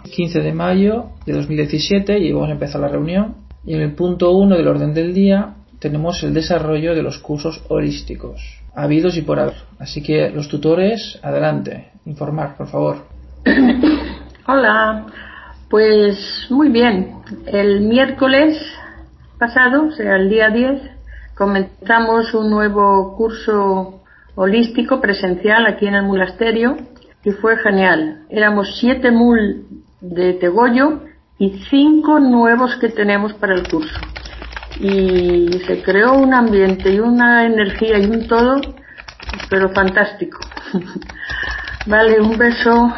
15 de mayo de 2017 y vamos a empezar la reunión. Y en el punto 1 del orden del día tenemos el desarrollo de los cursos holísticos, habidos y por haber. Así que los tutores, adelante, informar, por favor. Hola, pues muy bien. El miércoles pasado, o sea, el día 10, comenzamos un nuevo curso holístico presencial aquí en el monasterio y fue genial. Éramos 7 mul de Tegollo y 5 nuevos que tenemos para el curso. Y se creó un ambiente y una energía y un todo, pero fantástico. Vale, un beso.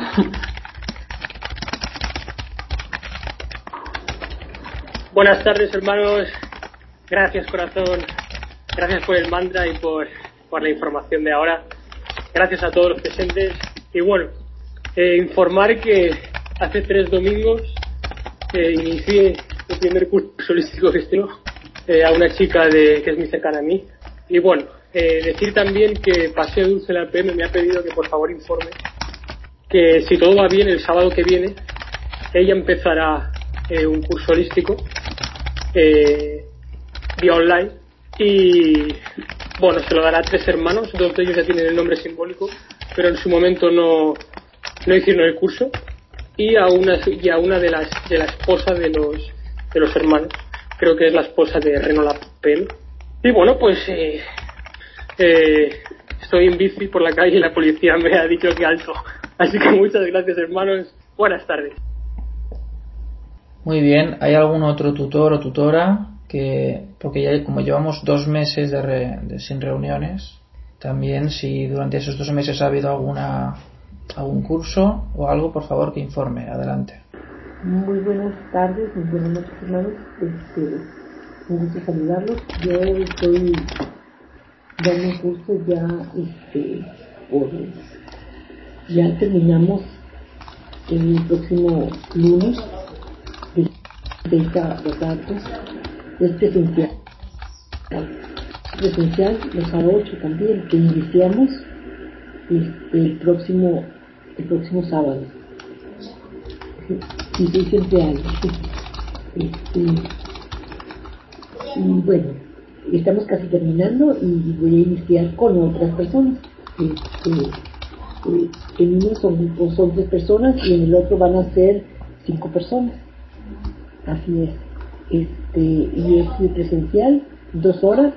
Buenas tardes, hermanos. Gracias, corazón. Gracias por el mantra y por la información de ahora. Gracias a todos los presentes. Y bueno, informar que hace 3 domingos inicié el primer curso holístico que estoy a una chica que es muy cercana a mí. Y bueno, decir también que Paseo Dulce de la PM me ha pedido que por favor informe que si todo va bien el sábado que viene ella empezará un curso holístico vía online y bueno, se lo dará a 3 hermanos, 2 de ellos ya tienen el nombre simbólico, pero en su momento no hicieron el curso, y a una de la esposa de los hermanos, creo que es la esposa de Reno Lapel. Y bueno, pues estoy en bici por la calle y la policía me ha dicho que alto, así que muchas gracias, hermanos, buenas tardes. Muy bien, ¿hay algún otro tutor o tutora porque ya como llevamos 2 meses sin reuniones, también si durante esos 2 meses ha habido algún curso o algo, por favor que informe, adelante. Muy buenas tardes, muy buenas noches, hermanos. Un gusto saludarlos. Yo estoy dando un curso ya terminamos el próximo lunes de 30 los datos. Es presencial los A8 también, que iniciamos el próximo sábado. Sí, soy siempre algo. Y bueno, estamos casi terminando y voy a iniciar con otras personas. En uno son 3 personas y en el otro van a ser 5 personas. Así es. Y es presencial, 2 horas,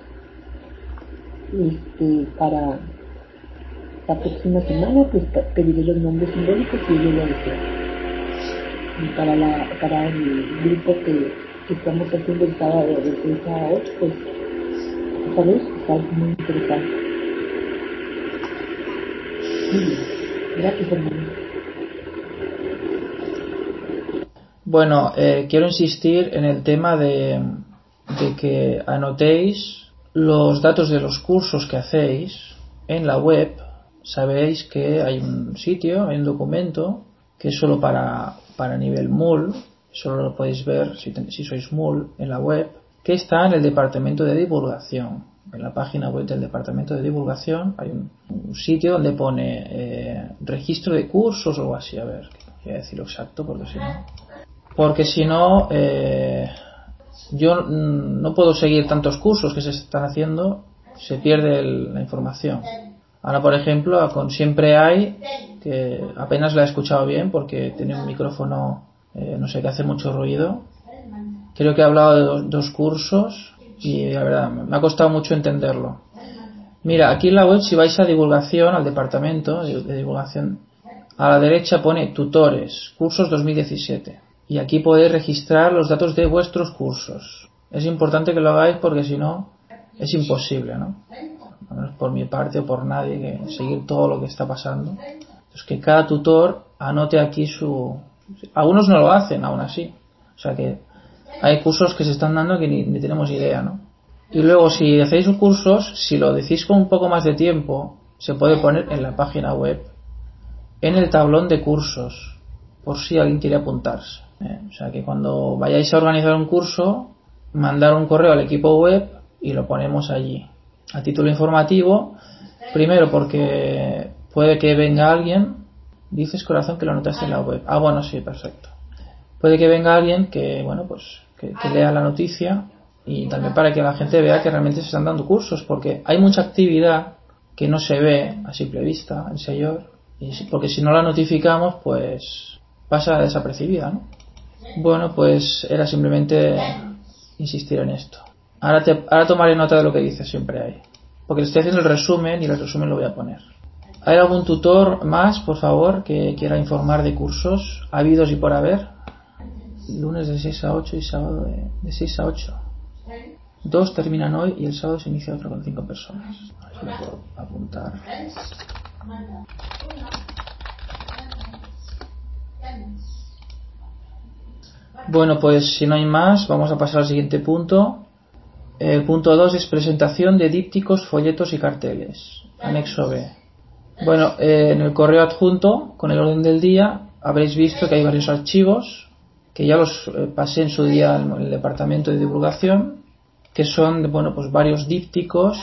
para la próxima semana, pues pediré los nombres simbólicos y yo lo deseo. Y para el grupo que estamos haciendo el sábado de 6 a 8, pues sabes, es algo muy interesante. Muy bien, gracias, hermano. Bueno, quiero insistir en el tema de que anotéis los datos de los cursos que hacéis en la web. Sabéis que hay un sitio, hay un documento que es solo para nivel MUL, solo lo podéis ver si sois MUL en la web, que está en el departamento de divulgación. En la página web del departamento de divulgación hay un sitio donde pone registro de cursos o algo así. A ver, voy a decirlo exacto porque si no yo no puedo seguir tantos cursos que se están haciendo, se pierde la información. Ahora, por ejemplo, con Siempre Hay, que apenas la he escuchado bien porque tiene un micrófono, no sé, que hace mucho ruido. Creo que he hablado de 2 cursos y la verdad me ha costado mucho entenderlo. Mira, aquí en la web, si vais a divulgación, al departamento de divulgación, a la derecha pone tutores, cursos 2017. Y aquí podéis registrar los datos de vuestros cursos. Es importante que lo hagáis porque si no es imposible, ¿no? No es por mi parte o por nadie que seguir todo lo que está pasando. Es que cada tutor anote aquí algunos no lo hacen aún así. O sea que hay cursos que se están dando que ni tenemos idea, ¿no? Y luego si hacéis cursos, si lo decís con un poco más de tiempo, se puede poner en la página web, en el tablón de cursos, por si alguien quiere apuntarse. O sea que cuando vayáis a organizar un curso, mandar un correo al equipo web y lo ponemos allí a título informativo. Primero porque puede que venga alguien. Dices, corazón, que lo anotaste en la web. Bueno, sí, perfecto. puede que venga alguien que, bueno, pues que lea la noticia, y también para que la gente vea que realmente se están dando cursos, porque hay mucha actividad que no se ve a simple vista en Sellor, porque si no la notificamos, pues pasa desapercibida, ¿no? Bueno, pues era simplemente insistir en esto. Ahora tomaré nota de lo que dice siempre ahí, porque le estoy haciendo el resumen, y el resumen lo voy a poner. ¿Hay algún tutor más, por favor, que quiera informar de cursos habidos y por haber? Lunes de 6 a 8 y sábado de 6 a 8. 2 terminan hoy y el sábado se inicia otro con 5 personas. A ver si lo puedo apuntar. Bueno, pues si no hay más, vamos a pasar al siguiente punto. El punto 2 es presentación de dípticos, folletos y carteles. Anexo B. Bueno, en el correo adjunto, con el orden del día, habréis visto que hay varios archivos, que ya los pasé en su día en el departamento de divulgación, que son, bueno, pues varios dípticos,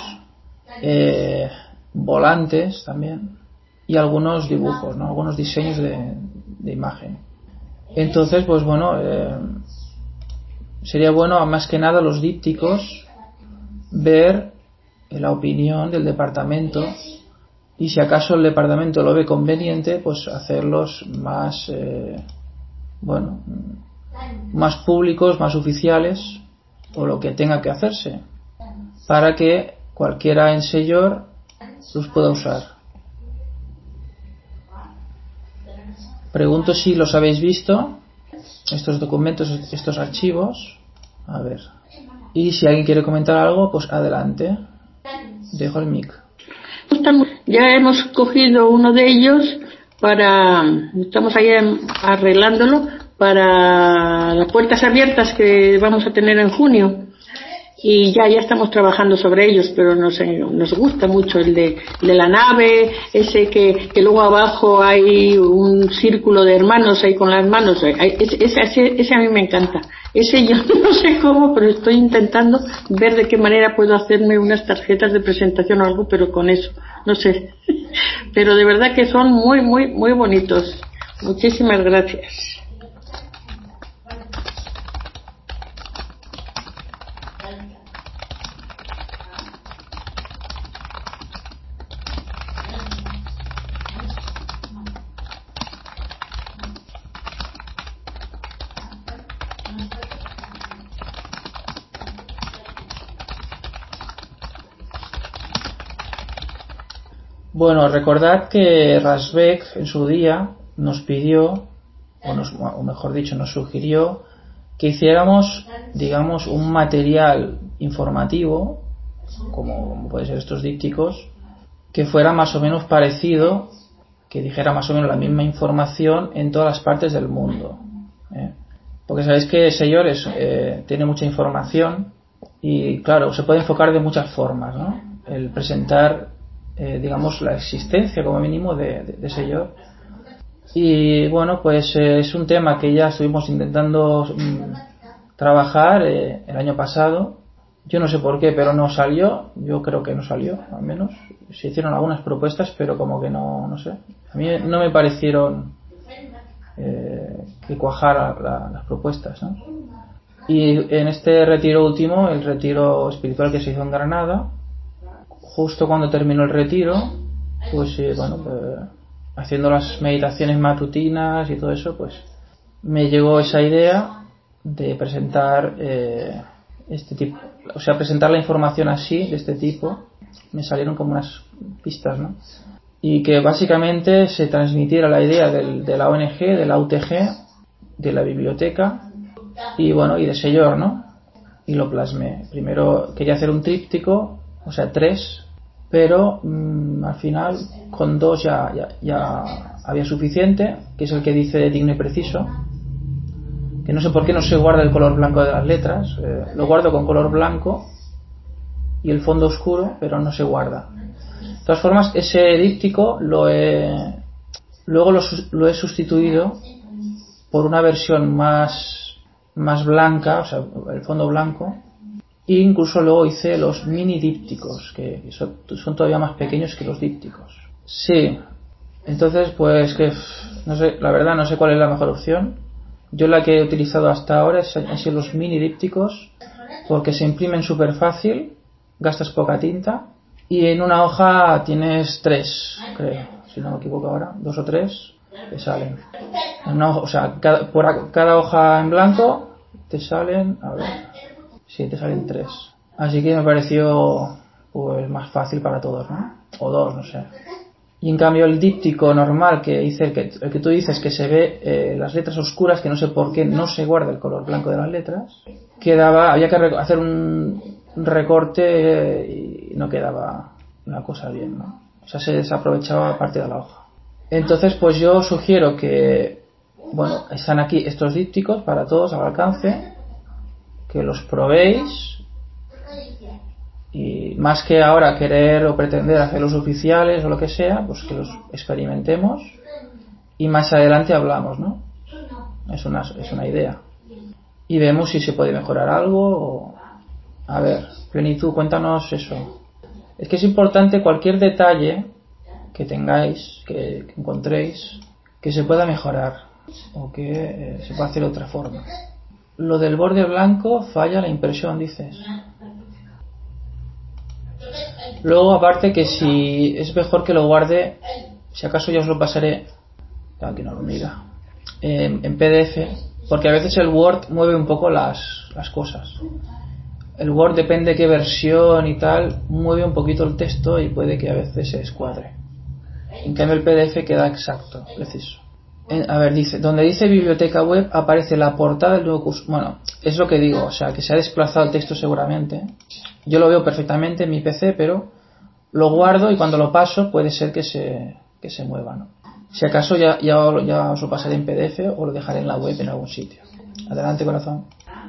volantes también, y algunos dibujos, ¿no? Algunos diseños de imagen. Entonces, pues bueno, sería bueno, más que nada los dípticos, ver la opinión del departamento, y si acaso el departamento lo ve conveniente, pues hacerlos más, bueno, más públicos, más oficiales, o lo que tenga que hacerse, para que cualquiera en Sellor los pueda usar. Pregunto si los habéis visto, estos documentos, estos archivos. A ver. Y si alguien quiere comentar algo, pues adelante. Dejo el mic. Ya hemos cogido uno de ellos estamos ahí arreglándolo para las puertas abiertas que vamos a tener en junio, y ya estamos trabajando sobre ellos, pero nos gusta mucho el de la nave, ese que luego abajo hay un círculo de hermanos ahí con las manos, ese a mí me encanta. Ese yo no sé cómo, pero estoy intentando ver de qué manera puedo hacerme unas tarjetas de presentación o algo, pero con eso, no sé. Pero de verdad que son muy, muy, muy bonitos. Muchísimas gracias. Bueno, recordad que Rasbeck en su día nos pidió, o mejor dicho, nos sugirió que hiciéramos, digamos, un material informativo, como puede ser estos dípticos, que fuera más o menos parecido, que dijera más o menos la misma información en todas las partes del mundo. Porque sabéis que Sellor tiene mucha información, y claro, se puede enfocar de muchas formas, ¿no? El presentar, digamos, la existencia como mínimo de Sellor. Y bueno, pues es un tema que ya estuvimos intentando trabajar el año pasado. Yo no sé por qué, pero no salió. Yo creo que no salió, al menos. Se hicieron algunas propuestas, pero como que no sé. A mí no me parecieron que cuajara las propuestas, ¿no? Y en este retiro último, el retiro espiritual que se hizo en Granada, justo cuando terminó el retiro, pues bueno, haciendo las meditaciones matutinas y todo eso, pues me llegó esa idea de presentar este tipo, o sea, presentar la información así, de este tipo. Me salieron como unas pistas, ¿no? Y que básicamente se transmitiera la idea de la ONG, de la UTG, de la biblioteca, y bueno, y de Sellor, ¿no? Y lo plasmé. Primero quería hacer un tríptico, o sea, 3, pero al final con 2 ya había suficiente, que es el que dice digno y preciso, que no sé por qué no se guarda el color blanco de las letras. Lo guardo con color blanco y el fondo oscuro, pero no se guarda. De todas formas, ese díptico luego lo he sustituido por una versión más blanca, o sea, el fondo blanco, e incluso luego hice los mini dípticos, que son todavía más pequeños que los dípticos. Sí, entonces pues que no sé, la verdad no sé cuál es la mejor opción. Yo la que he utilizado hasta ahora han sido los mini dípticos, porque se imprimen súper fácil, gastas poca tinta, y en una hoja tienes 3, creo, si no me equivoco ahora, 2 o 3 te salen. En una hoja, o sea, por cada hoja en blanco te salen, a ver, sí, te salen 3. Así que me pareció pues más fácil para todos, ¿no? O 2, no sé. Y en cambio el díptico normal que hice, el que tú dices, que se ve las letras oscuras, que no sé por qué no se guarda el color blanco de las letras, había que hacer un recorte y no quedaba la cosa bien, ¿no? O sea, se desaprovechaba parte de la hoja. Entonces, pues yo sugiero que, bueno, están aquí estos dípticos para todos al alcance, que los probéis, y más que ahora querer o pretender hacerlos oficiales o lo que sea, pues que los experimentemos y más adelante hablamos, ¿no? Es una idea. Y vemos si se puede mejorar algo o... A ver, Plenitud, cuéntanos eso. Es que es importante cualquier detalle que tengáis, que encontréis, que se pueda mejorar o que se pueda hacer de otra forma. Lo del borde blanco falla la impresión, dices. Luego, aparte, que si es mejor que lo guarde, si acaso ya os lo pasaré, que no lo mira, en PDF, porque a veces el Word mueve un poco las cosas. El Word, depende de qué versión y tal, mueve un poquito el texto y puede que a veces se descuadre. En cambio el PDF queda exacto, preciso. A ver, dice, donde dice biblioteca web aparece la portada del nuevo curso. Bueno, es lo que digo, o sea, que se ha desplazado el texto seguramente. Yo lo veo perfectamente en mi PC, pero lo guardo y cuando lo paso puede ser que se mueva, ¿no? Si acaso ya os lo pasaré en PDF o lo dejaré en la web en algún sitio. Adelante, corazón.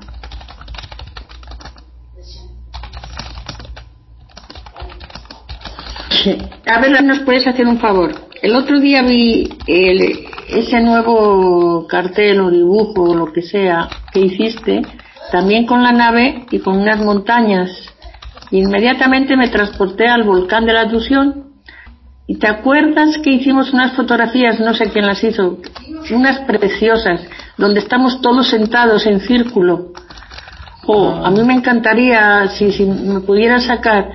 A ver, ¿nos puedes hacer un favor? El otro día vi ese nuevo cartel o dibujo o lo que sea que hiciste, también con la nave y con unas montañas. Inmediatamente me transporté al volcán de la Asunción. ¿Y te acuerdas que hicimos unas fotografías, no sé quién las hizo, unas preciosas, donde estamos todos sentados en círculo? A mí me encantaría, si me pudiera sacar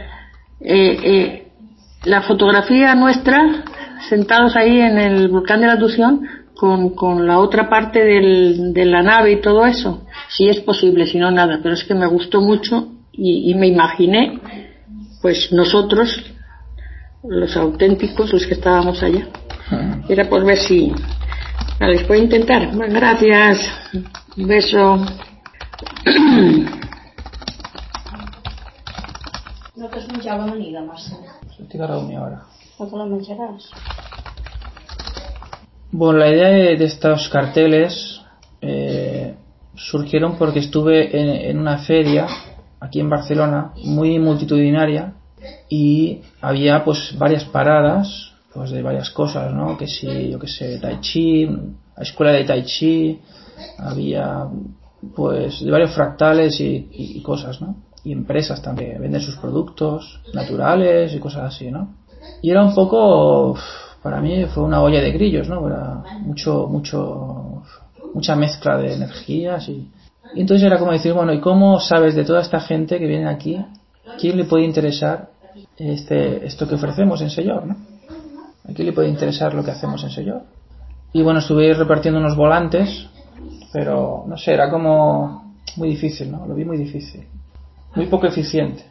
la fotografía nuestra, sentados ahí en el volcán de la Asunción, con la otra parte de la nave y todo eso, si es posible, si no nada, pero es que me gustó mucho y me imaginé, pues nosotros, los auténticos, los que estábamos allá. Era por ver si... Vale, voy a intentar. Bueno, gracias. Un beso. Nosaltres menjàvem amanida, Marcel. Estic reunido ahora. No te la menjaràs? Bueno, la idea de estos carteles surgieron porque estuve en una feria aquí en Barcelona, muy multitudinaria, y había pues varias paradas pues de varias cosas, ¿no? Que si, yo que sé, Tai Chi, la escuela de Tai Chi, había pues de varios fractales y cosas, ¿no? Y empresas también venden sus productos naturales y cosas así, ¿no? Y era un poco, para mí fue una olla de grillos, ¿no? Era mucha mezcla de energías y entonces era como decir, bueno, ¿y cómo sabes de toda esta gente que viene aquí? ¿Quién le puede interesar esto que ofrecemos en Sellor, ¿no? ¿A quién le puede interesar lo que hacemos en Sellor? Y bueno, estuve repartiendo unos volantes, pero no sé, era como muy difícil, ¿no? Lo vi muy difícil, muy poco eficiente.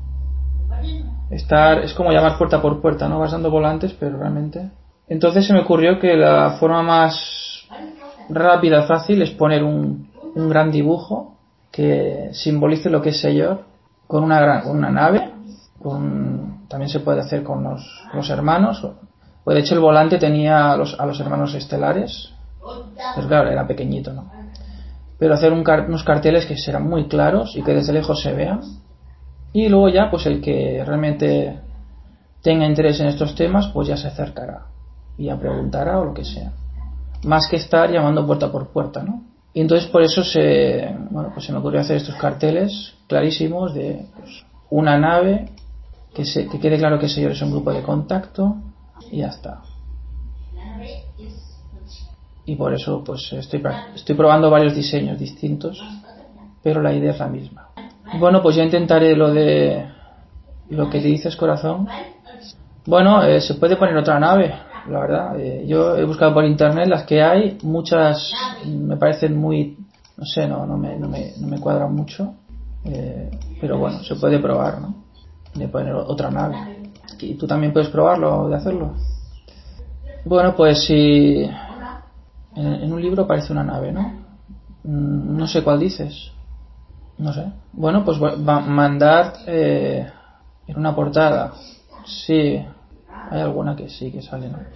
Es como llamar puerta por puerta, ¿no? Vas dando volantes, pero realmente... Entonces se me ocurrió que la forma más rápida, fácil, es poner un gran dibujo que simbolice lo que es Sellor, con una nave, también se puede hacer con los hermanos. Pues de hecho el volante tenía a los hermanos estelares, pues claro, era pequeñito, ¿no? Pero hacer unos carteles que serán muy claros y que desde lejos se vean. Y luego ya, pues el que realmente tenga interés en estos temas, pues ya se acercará y ya preguntará o lo que sea. Más que estar llamando puerta por puerta, ¿no? Y entonces por eso pues se me ocurrió hacer estos carteles clarísimos de pues, una nave, que quede claro que es un grupo de contacto y ya está. y por eso pues estoy probando varios diseños distintos, pero la idea es la misma. Bueno, pues ya intentaré lo que te dices, corazón. Bueno, se puede poner otra nave, la verdad. Yo he buscado por internet las que hay, muchas me parecen muy, no sé, no me cuadran mucho, pero bueno, se puede probar, ¿no? De poner otra nave. ¿Y tú también puedes probarlo, de hacerlo? Bueno, pues si en un libro aparece una nave, ¿no? No sé cuál dices. No sé. Bueno, pues va a mandar en una portada. Sí, hay alguna que sí que sale, ¿no?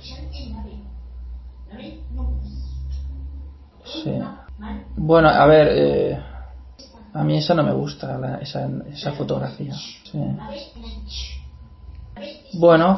Sí. Bueno, a ver, a mí esa no me gusta, esa fotografía. Sí. Bueno,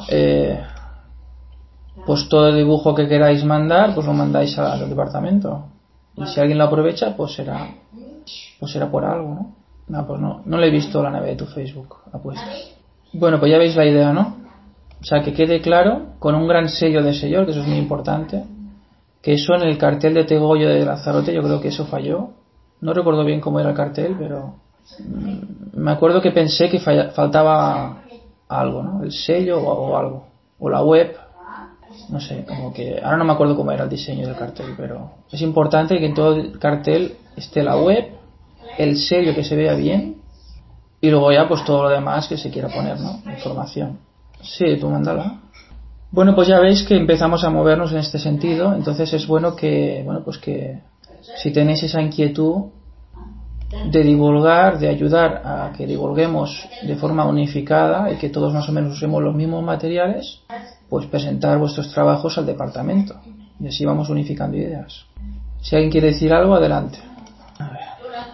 pues todo el dibujo que queráis mandar, pues lo mandáis al departamento. Y si alguien lo aprovecha, pues será por algo, ¿no? No, pues no le he visto la nave de tu Facebook apuesta. Bueno, pues ya veis la idea, ¿no? O sea, que quede claro, con un gran sello de sellor, que eso es muy importante, que eso en el cartel de Tegollo de Lanzarote, yo creo que eso falló. No recuerdo bien cómo era el cartel, pero me acuerdo que pensé que faltaba algo, ¿no? El sello o algo. O la web. No sé, como que... Ahora no me acuerdo cómo era el diseño del cartel, pero es importante que en todo el cartel esté la web, el sello que se vea bien, y luego ya pues todo lo demás que se quiera poner, ¿no? Información. Sí, tú mándala. Bueno, pues ya veis que empezamos a movernos en este sentido, entonces es bueno que si tenéis esa inquietud de divulgar, de ayudar a que divulguemos de forma unificada y que todos más o menos usemos los mismos materiales, pues presentar vuestros trabajos al departamento y así vamos unificando ideas. Si alguien quiere decir algo, adelante. A ver.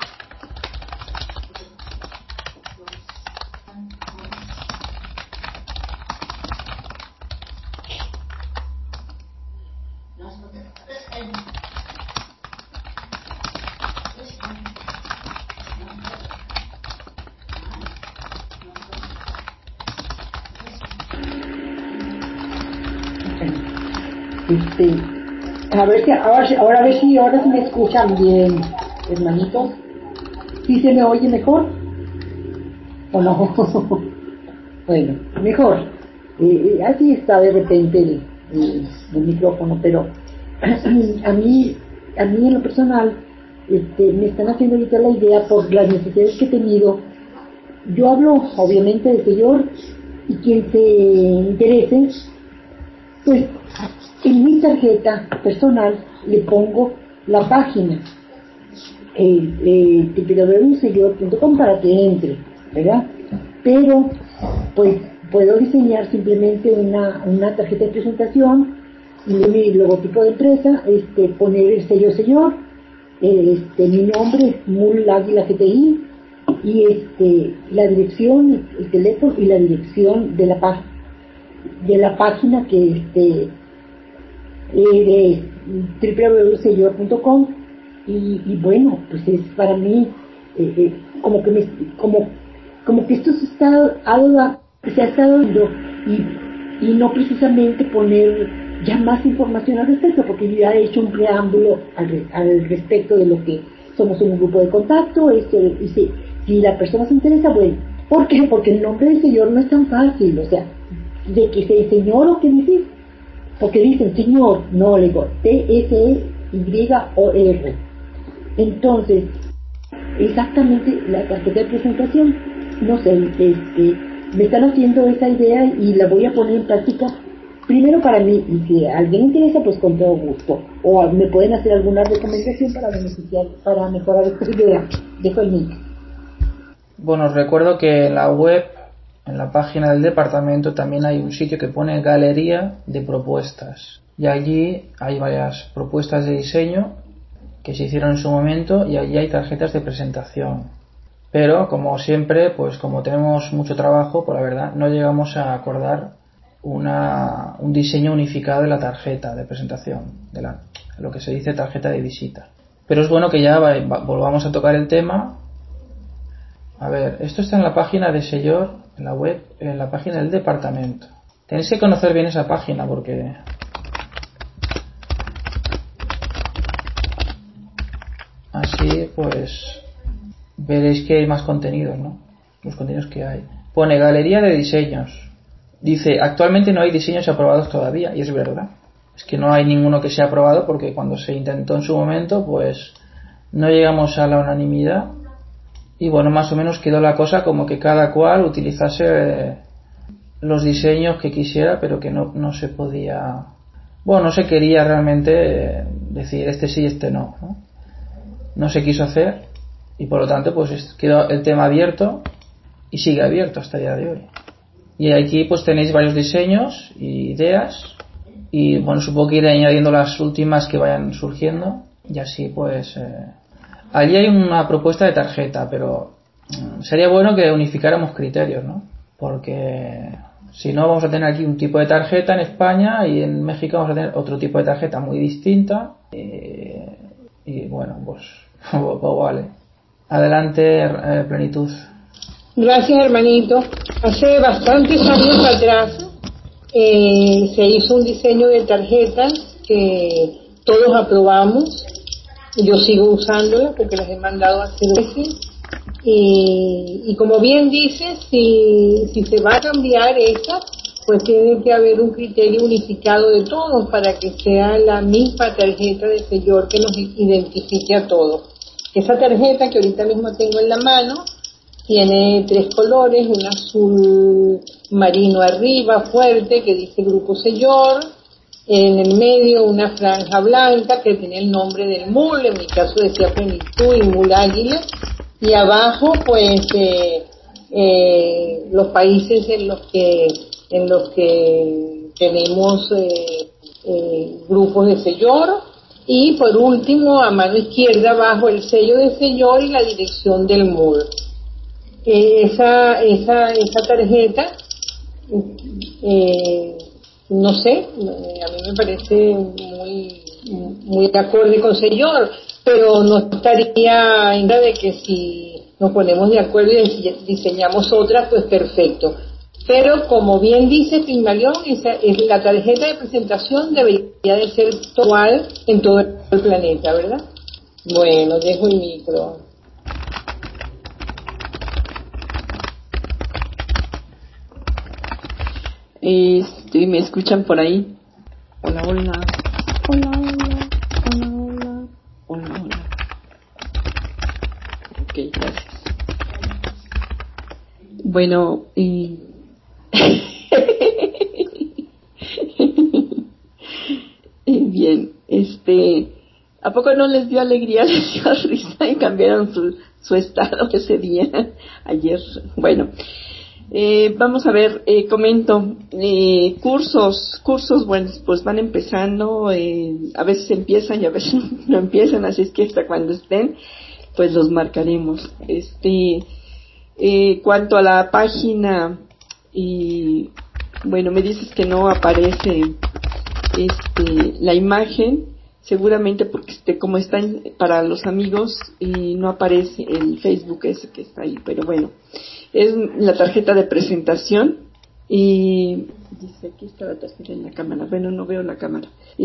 A ver si ahora sí me escuchan bien, hermanitos. ¿Sí se me oye mejor o no? Bueno, mejor. Así está de repente el micrófono, pero a mí en lo personal me están haciendo ahorita la idea por las necesidades que he tenido. Yo hablo obviamente de señor, y quien se interese, pues en mi tarjeta personal le pongo la página www.seguidor.com para que entre, ¿verdad? Pero pues puedo diseñar simplemente una tarjeta de presentación y mi logotipo de empresa, poner el sello señor, mi nombre, Mul Águila GTI, y la dirección, el teléfono y la dirección de la página que de www.sellor.com, y bueno, pues es para mí como que esto se ha estado dando, y no precisamente poner ya más información al respecto, porque yo ya he hecho un preámbulo al respecto de lo que somos un grupo de contacto, y si la persona se interesa, bueno, ¿por qué? Porque el nombre del señor no es tan fácil, o sea, de que sea el señor o qué decir, porque dicen señor, no, le digo TSYOR. Entonces, exactamente la tarjeta de presentación, no sé, me están haciendo esa idea y la voy a poner en práctica primero para mí, y si a alguien interesa, pues con todo gusto, o me pueden hacer alguna recomendación para mejorar esta idea. Dejo el link. Bueno, os recuerdo que en la web, en la página del departamento, también hay un sitio que pone galería de propuestas, y allí hay varias propuestas de diseño que se hicieron en su momento, y allí hay tarjetas de presentación, pero como siempre, pues como tenemos mucho trabajo, pues la verdad no llegamos a acordar un diseño unificado de la tarjeta de presentación, lo que se dice tarjeta de visita. Pero es bueno que ya volvamos a tocar el tema. A ver, esto está en la página de Sellor, en la web, en la página del departamento. Tenéis que conocer bien esa página porque Así pues veréis que hay más contenidos, ¿no? Los contenidos que hay. Pone galería de diseños. Dice, actualmente no hay diseños aprobados todavía, y es verdad. Es que no hay ninguno que sea aprobado porque cuando se intentó en su momento, pues no llegamos a la unanimidad. Y bueno, más o menos quedó la cosa como que cada cual utilizase los diseños que quisiera, pero que no se podía... Bueno, no se quería realmente decir este sí, este no, ¿no? No se quiso hacer y por lo tanto pues quedó el tema abierto y sigue abierto hasta el día de hoy. Y aquí pues tenéis varios diseños y ideas y bueno, supongo que iré añadiendo las últimas que vayan surgiendo y así pues allí hay una propuesta de tarjeta, pero sería bueno que unificáramos criterios, ¿no? Porque si no vamos a tener aquí un tipo de tarjeta en España y en México vamos a tener otro tipo de tarjeta muy distinta y bueno, pues vale. Adelante, Plenitud. Gracias, hermanito. Hace bastantes años atrás se hizo un diseño de tarjetas que todos aprobamos. Yo sigo usándolas porque las he mandado a hacer veces. Y como bien dices, si se va a cambiar esta, pues tiene que haber un criterio unificado de todos para que sea la misma tarjeta de sellor que nos identifique a todos. Esa tarjeta que ahorita mismo tengo en la mano tiene 3 colores, un azul marino arriba fuerte que dice Grupo Sellor, en el medio una franja blanca que tiene el nombre del MUL, en mi caso decía Plenitud y MUL Águila, y abajo pues los países en los que tenemos grupos de sellor. Y por último, a mano izquierda abajo el sello de sellor y la dirección del MUL. Esa tarjeta, no sé, a mí me parece muy acorde con sellor, pero no estaría en de que si nos ponemos de acuerdo y diseñamos otra, pues perfecto. Pero como bien dice Pigmalión, esa es la tarjeta de presentación, debería de ser igual en todo el planeta, ¿verdad? Bueno, dejo el micro. ¿Me escuchan por ahí? Hola, hola. Hola, hola. Hola, hola. Hola, hola. Ok, gracias. Bueno, bien, ¿a poco no les dio alegría, les dio risa y cambiaron su estado ese día, ayer? Bueno, vamos a ver, comento, cursos, bueno, pues van empezando, a veces empiezan y a veces no empiezan, así es que hasta cuando estén, pues los marcaremos. Cuanto a la página, y bueno, me dices que no aparece la imagen, seguramente porque como está para los amigos y no aparece el Facebook ese que está ahí, pero bueno, es la tarjeta de presentación y dice, aquí está la tarjeta en la cámara, bueno, no veo la cámara,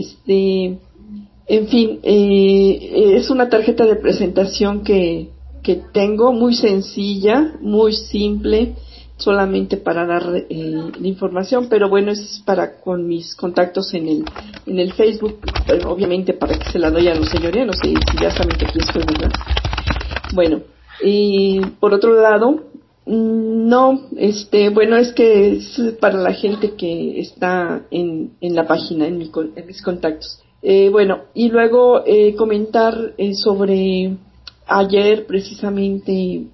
en fin, es una tarjeta de presentación que tengo, muy sencilla, muy simple, solamente para dar la información, pero bueno, es para con mis contactos en el Facebook, pero obviamente para que se la doy a los señores, no sé si ya saben que aquí estoy, ¿verdad? Bueno, y por otro lado, no, bueno, es que es para la gente que está en la página, en mis contactos. Bueno, y luego comentar sobre ayer precisamente,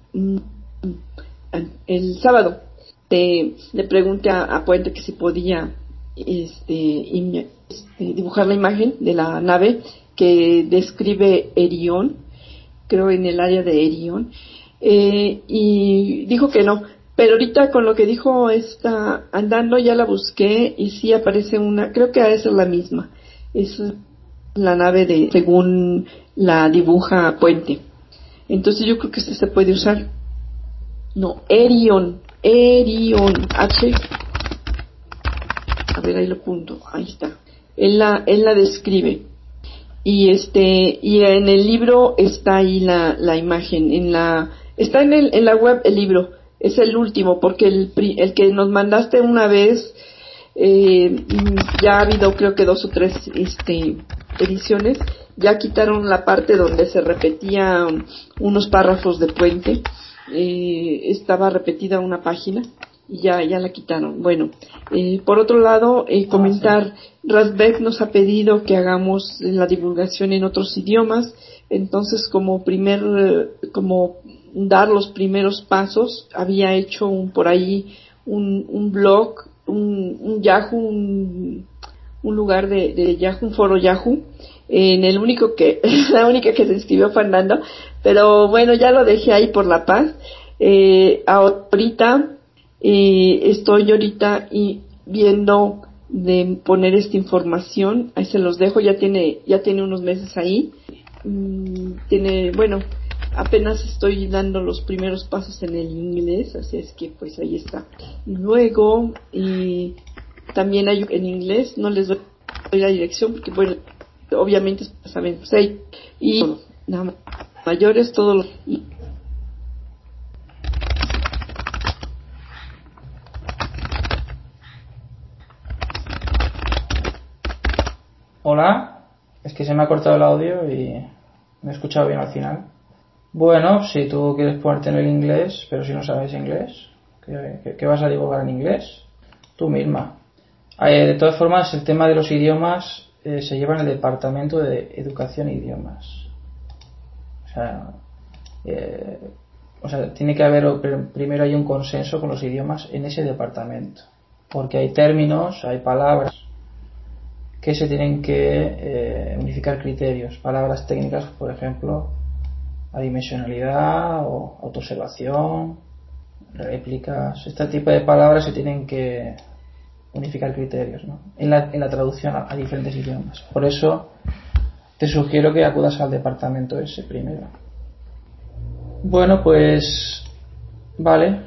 el sábado, le pregunté a Puente que si podía dibujar la imagen de la nave que describe Erión, creo en el área de Erión, y dijo que no, pero ahorita con lo que dijo está andando, ya la busqué y sí aparece una, creo que esa es la misma, es la nave según la dibuja Puente. Entonces yo creo que se puede usar. No, Erión, H. A ver, ahí lo punto, ahí está. Él la describe. y en el libro está ahí la imagen, está en la web el libro, es el último, porque el que nos mandaste una vez, ya ha habido creo que 2 o 3 ediciones, ya quitaron la parte donde se repetían unos párrafos de puente, estaba repetida una página y ya la quitaron. Bueno, por otro lado, comentar, Rasbeck nos ha pedido que hagamos la divulgación en otros idiomas, entonces como dar los primeros pasos, había hecho por ahí un blog, un Yahoo, un lugar de Yahoo, un foro Yahoo, en el único la única que se inscribió Fernando, pero bueno, ya lo dejé ahí por la paz. Ahorita estoy viendo de poner esta información, ahí se los dejo, ya tiene unos meses ahí, bueno, apenas estoy dando los primeros pasos en el inglés, así es que pues ahí está. Luego también hay en inglés, no les doy la dirección porque bueno, obviamente saben, y bueno, nada más, mayores, todos los Hola, es que se me ha cortado el audio y me he escuchado bien al final. Bueno, si tú quieres ponerte en el inglés, pero si no sabes inglés, ¿qué vas a divulgar en inglés? Tú misma. De todas formas, el tema de los idiomas se lleva en el Departamento de Educación e Idiomas. O sea, tiene que haber, primero hay un consenso con los idiomas en ese departamento. Porque hay términos, hay palabras que se tienen que unificar criterios. Palabras técnicas, por ejemplo, adimensionalidad o autoobservación, réplicas. Este tipo de palabras se tienen que unificar criterios, ¿no? en la traducción a diferentes idiomas. Por eso te sugiero que acudas al departamento ese primero. Bueno, pues vale.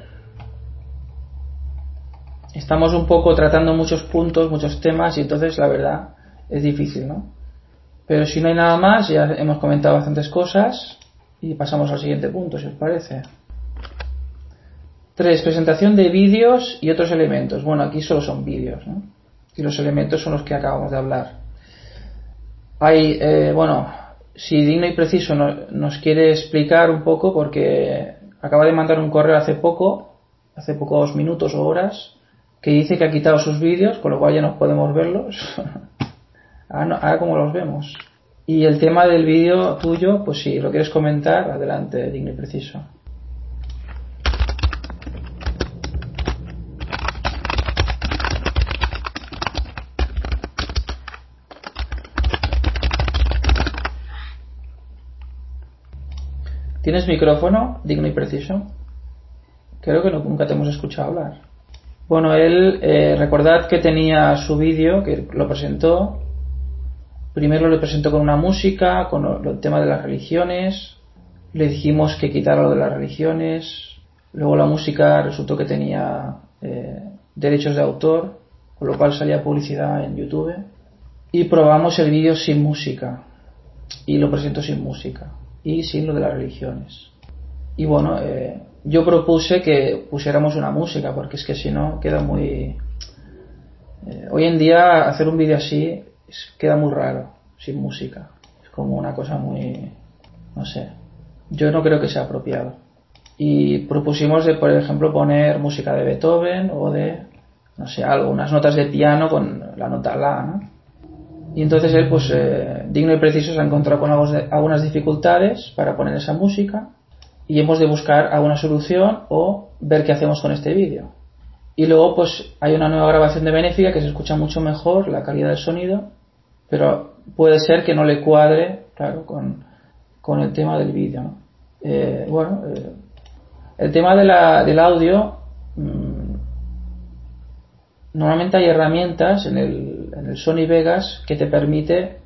Estamos un poco tratando muchos puntos, muchos temas, y entonces la verdad es difícil, ¿no? Pero si no hay nada más, ya hemos comentado bastantes cosas y pasamos al siguiente punto, si os parece. 3. Presentación de vídeos y otros elementos. Bueno, aquí solo son vídeos, ¿no? Y los elementos son los que acabamos de hablar. Hay, si Digno y Preciso nos quiere explicar un poco, porque acaba de mandar un correo hace pocos minutos o horas, que dice que ha quitado sus vídeos, con lo cual ya no podemos verlos. Ahora cómo los vemos. Y el tema del vídeo tuyo, pues si lo quieres comentar, adelante, Digno y Preciso. ¿Tienes micrófono, Digno y Preciso? Creo que nunca te hemos escuchado hablar. Bueno, él, recordad que tenía su vídeo, que lo presentó. Primero lo presentó con una música, con el tema de las religiones. Le dijimos que quitara lo de las religiones. Luego la música resultó que tenía derechos de autor, con lo cual salía publicidad en YouTube. Y probamos el vídeo sin música. Y lo presentó sin música. Y sin lo de las religiones. Y bueno, yo propuse que pusiéramos una música, porque es que si no queda muy... hoy en día hacer un vídeo así queda muy raro, sin música. Es como una cosa muy... no sé. Yo no creo que sea apropiado. Y propusimos de, por ejemplo, poner música de Beethoven o de, no sé, unas notas de piano con la nota La, ¿no? Y entonces él, pues, Digno y Preciso, se ha encontrado con algunas dificultades para poner esa música. Y hemos de buscar alguna solución o ver qué hacemos con este vídeo. Y luego pues hay una nueva grabación de Benéfica que se escucha mucho mejor, la calidad del sonido, pero puede ser que no le cuadre, claro, con el tema del vídeo, ¿no? El tema del audio, normalmente hay herramientas en el Sony Vegas que te permite,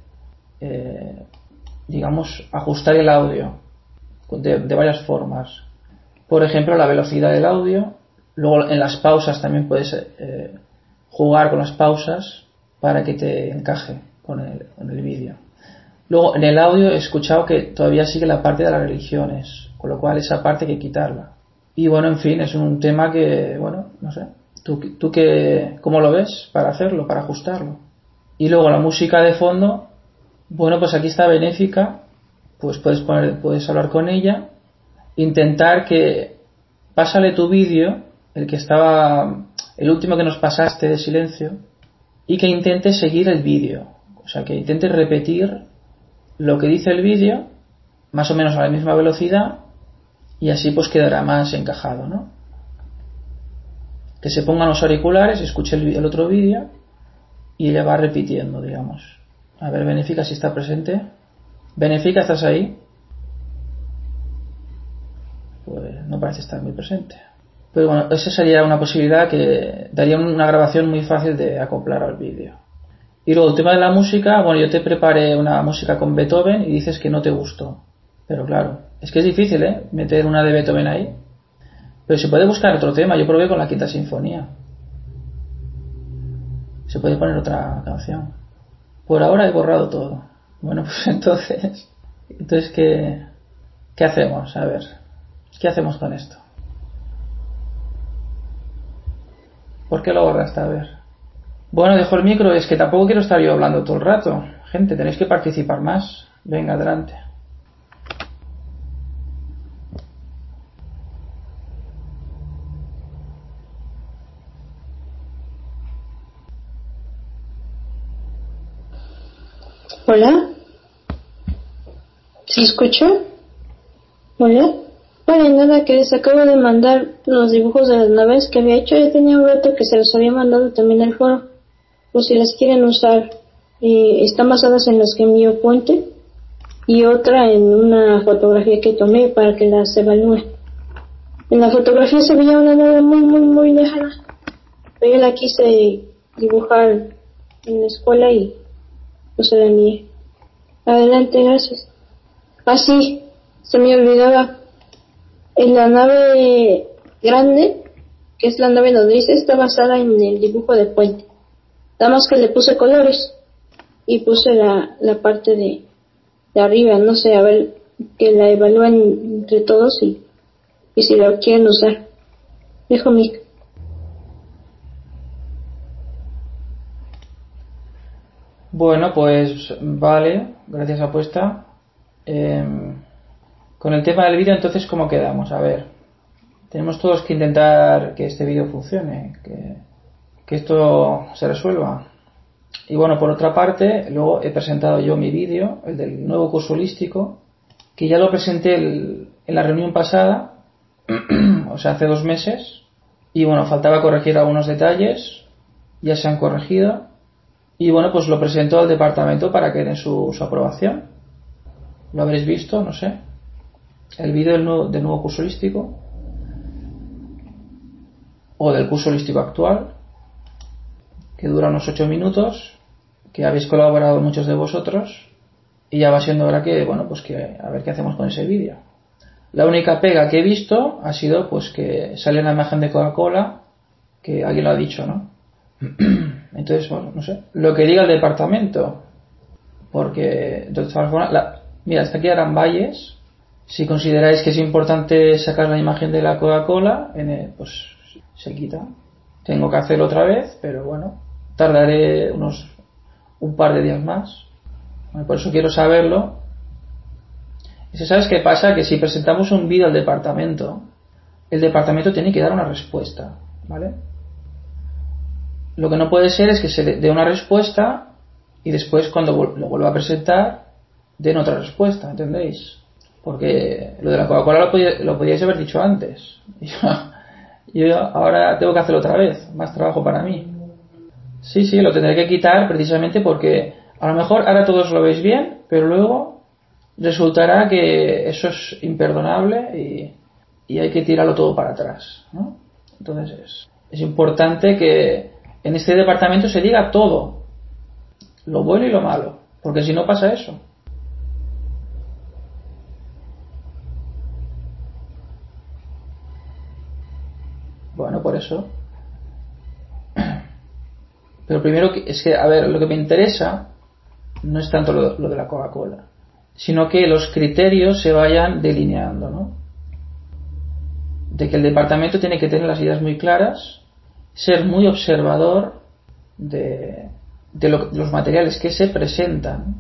digamos, ajustar el audio de varias formas. Por ejemplo, la velocidad del audio. Luego en las pausas también puedes jugar con las pausas para que te encaje con el vídeo. Luego, en el audio he escuchado que todavía sigue la parte de las religiones, con lo cual esa parte hay que quitarla. Y bueno, en fin, es un tema que, bueno, no sé. ¿Tú cómo lo ves para hacerlo, para ajustarlo? Y luego la música de fondo, bueno, pues aquí está Benéfica, pues puedes hablar con ella, intentar que pásale tu vídeo, el último que nos pasaste de silencio, y que intentes seguir el vídeo, o sea, que intentes repetir lo que dice el vídeo, más o menos a la misma velocidad, y así pues quedará más encajado, ¿no? Que se pongan los auriculares, escuche el otro vídeo y ella va repitiendo, digamos. A ver, Benéfica, si está presente. Benéfica, ¿estás ahí? Pues no parece estar muy presente. Pero bueno, esa sería una posibilidad que daría una grabación muy fácil de acoplar al vídeo. Y luego el tema de la música, bueno, yo te preparé una música con Beethoven y dices que no te gustó. Pero claro, es que es difícil, meter una de Beethoven ahí. Pero se puede buscar otro tema. Yo probé con la Quinta Sinfonía. Se puede poner otra canción. Por ahora he borrado todo. Bueno, pues entonces ¿qué hacemos? A ver, ¿qué hacemos con esto? ¿Por qué lo borraste? A ver. Bueno, dejo el micro. Es que tampoco quiero estar yo hablando todo el rato. Gente, tenéis que participar más. Venga, adelante. Hola, ¿sí escucho? Hola. Vale, nada, que les acabo de mandar los dibujos de las naves que había hecho. Ya tenía un rato que se los había mandado también al foro, por si las quieren usar. Están basadas en las que envió Puente y otra en una fotografía que tomé para que las evalúen. En la fotografía se veía una nave muy, muy, muy lejana, pero yo la quise dibujar en la escuela y pues se la envié. Adelante, gracias. Ah, sí, se me olvidaba. En la nave grande, que es la nave nodriza, está basada en el dibujo de Puente. Nada más que le puse colores y puse la parte de arriba, no sé, a ver, que la evalúen entre todos y si lo quieren usar. Dejo mi... Bueno, pues vale, gracias Apuesta. Con el tema del vídeo, entonces, ¿cómo quedamos? A ver, tenemos todos que intentar que este vídeo funcione, que esto se resuelva. Y bueno, por otra parte, luego he presentado yo mi vídeo, el del nuevo curso holístico, que ya lo presenté en la reunión pasada, o sea, hace 2 meses, y bueno, faltaba corregir algunos detalles, ya se han corregido, y bueno, pues lo presento al departamento para que den su aprobación. Lo habréis visto, no sé, el vídeo del nuevo curso holístico, o del curso holístico actual, que dura unos 8 minutos, que habéis colaborado muchos de vosotros, y ya va siendo hora que, bueno, pues que a ver qué hacemos con ese vídeo. La única pega que he visto ha sido pues que sale una imagen de Coca-Cola, que alguien lo ha dicho, ¿no? Entonces, bueno, no sé, lo que diga el departamento, porque de todas formas, mira, hasta aquí harán valles. Si consideráis que es importante sacar la imagen de la Coca-Cola, pues se quita. Tengo que hacerlo otra vez, pero bueno, tardaré un par de días más. Bueno, por eso quiero saberlo. Y si sabes qué pasa, que si presentamos un vídeo al departamento, el departamento tiene que dar una respuesta, ¿vale? Lo que no puede ser es que se dé una respuesta y después cuando lo vuelva a presentar den otra respuesta, ¿entendéis? Porque lo de la Coca-Cola lo podíais haber dicho antes. Yo ahora tengo que hacerlo otra vez, más trabajo para mí. Sí, lo tendré que quitar precisamente porque a lo mejor ahora todos lo veis bien, pero luego resultará que eso es imperdonable y hay que tirarlo todo para atrás, ¿no? Entonces es importante que en este departamento se diga todo, lo bueno y lo malo, porque si no pasa eso. Bueno, por eso. Pero primero es que, a ver, lo que me interesa no es tanto lo de la Coca-Cola, sino que los criterios se vayan delineando, ¿no? De que el departamento tiene que tener las ideas muy claras, ser muy observador de los materiales que se presentan,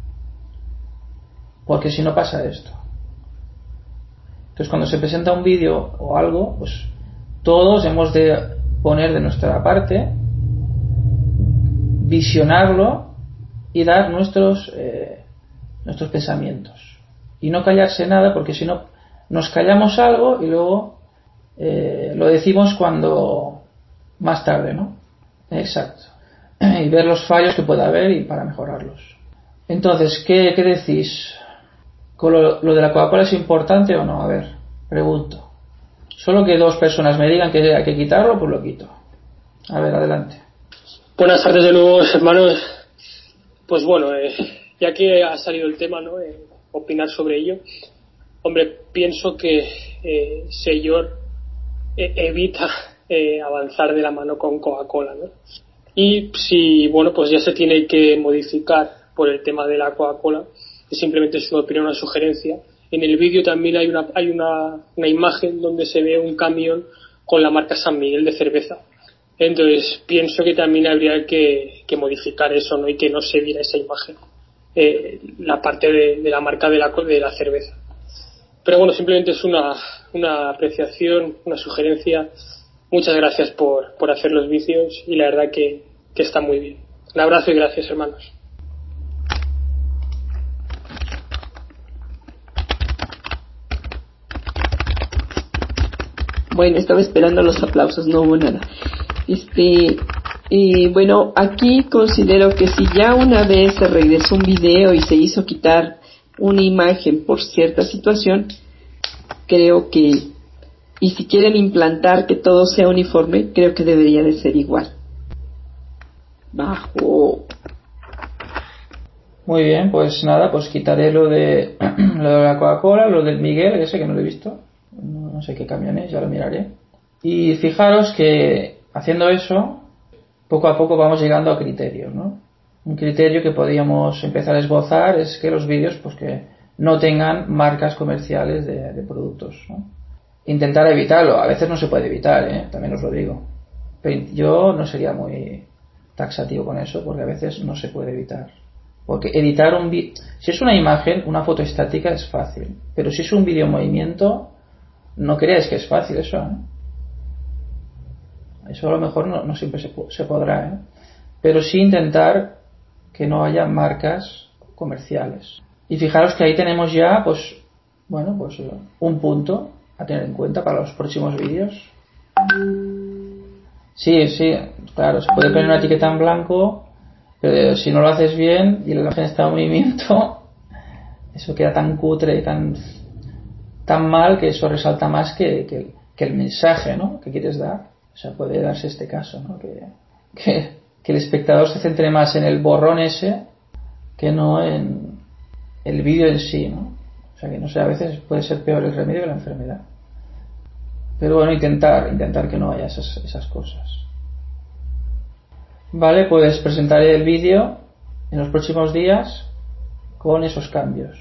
porque si no pasa esto. Entonces, cuando se presenta un vídeo o algo, pues todos hemos de poner de nuestra parte, visionarlo y dar nuestros pensamientos y no callarse nada, porque si no nos callamos algo y luego lo decimos cuando más tarde, ¿no? Exacto. Y ver los fallos que pueda haber y para mejorarlos. Entonces, ¿qué decís? ¿Con lo de la Coca-Cola es importante o no? A ver, pregunto. Solo que 2 personas me digan que hay que quitarlo, pues lo quito. A ver, adelante. Buenas tardes de nuevo, hermanos. Pues bueno, ya que ha salido el tema, ¿no? Opinar sobre ello. Hombre, pienso que Señor evita avanzar de la mano con Coca-Cola, ¿no? Y si, bueno, pues ya se tiene que modificar por el tema de la Coca-Cola, simplemente es una opinión, una sugerencia. En el vídeo también hay una imagen donde se ve un camión con la marca San Miguel de cerveza. Entonces pienso que también habría que modificar eso, ¿no? Y que no se viera esa imagen, la parte de la marca de la cerveza. Pero bueno, simplemente es una apreciación, una sugerencia. Muchas gracias por hacer los vídeos y la verdad que está muy bien. Un abrazo y gracias, hermanos. Bueno, estaba esperando los aplausos, no hubo nada. Bueno, aquí considero que si ya una vez se regresó un video y se hizo quitar una imagen por cierta situación, creo que, y si quieren implantar que todo sea uniforme, creo que debería de ser igual. Bajo. Muy bien, pues nada, pues quitaré lo de la Coca-Cola, lo del Miguel, ese que no lo he visto, no sé qué camión es, ya lo miraré. Y fijaros que haciendo eso, poco a poco vamos llegando a criterios, ¿no? Un criterio que podríamos empezar a esbozar es que los vídeos, pues que no tengan marcas comerciales de productos, ¿no? Intentar evitarlo, a veces no se puede evitar, también os lo digo, pero yo no sería muy taxativo con eso, porque a veces no se puede evitar. Porque editar un vídeo, si es una imagen, una foto estática es fácil, pero si es un vídeo en movimiento, no creáis que es fácil eso, ¿eh? Eso a lo mejor no siempre se podrá, ¿eh? Pero sí intentar que no haya marcas comerciales. Y fijaros que ahí tenemos ya, pues, bueno, pues un punto a tener en cuenta para los próximos vídeos. Sí, claro, se puede poner una etiqueta en blanco, pero si no lo haces bien y la imagen está en movimiento, eso queda tan cutre, tan mal, que eso resalta más que el mensaje, ¿no?, que quieres dar. O sea, puede darse este caso, ¿no?, que el espectador se centre más en el borrón ese que no en el vídeo en sí, ¿no? O sea, que no sé, a veces puede ser peor el remedio que la enfermedad. Pero bueno, intentar que no haya esas cosas. Vale, pues presentaré el vídeo en los próximos días con esos cambios.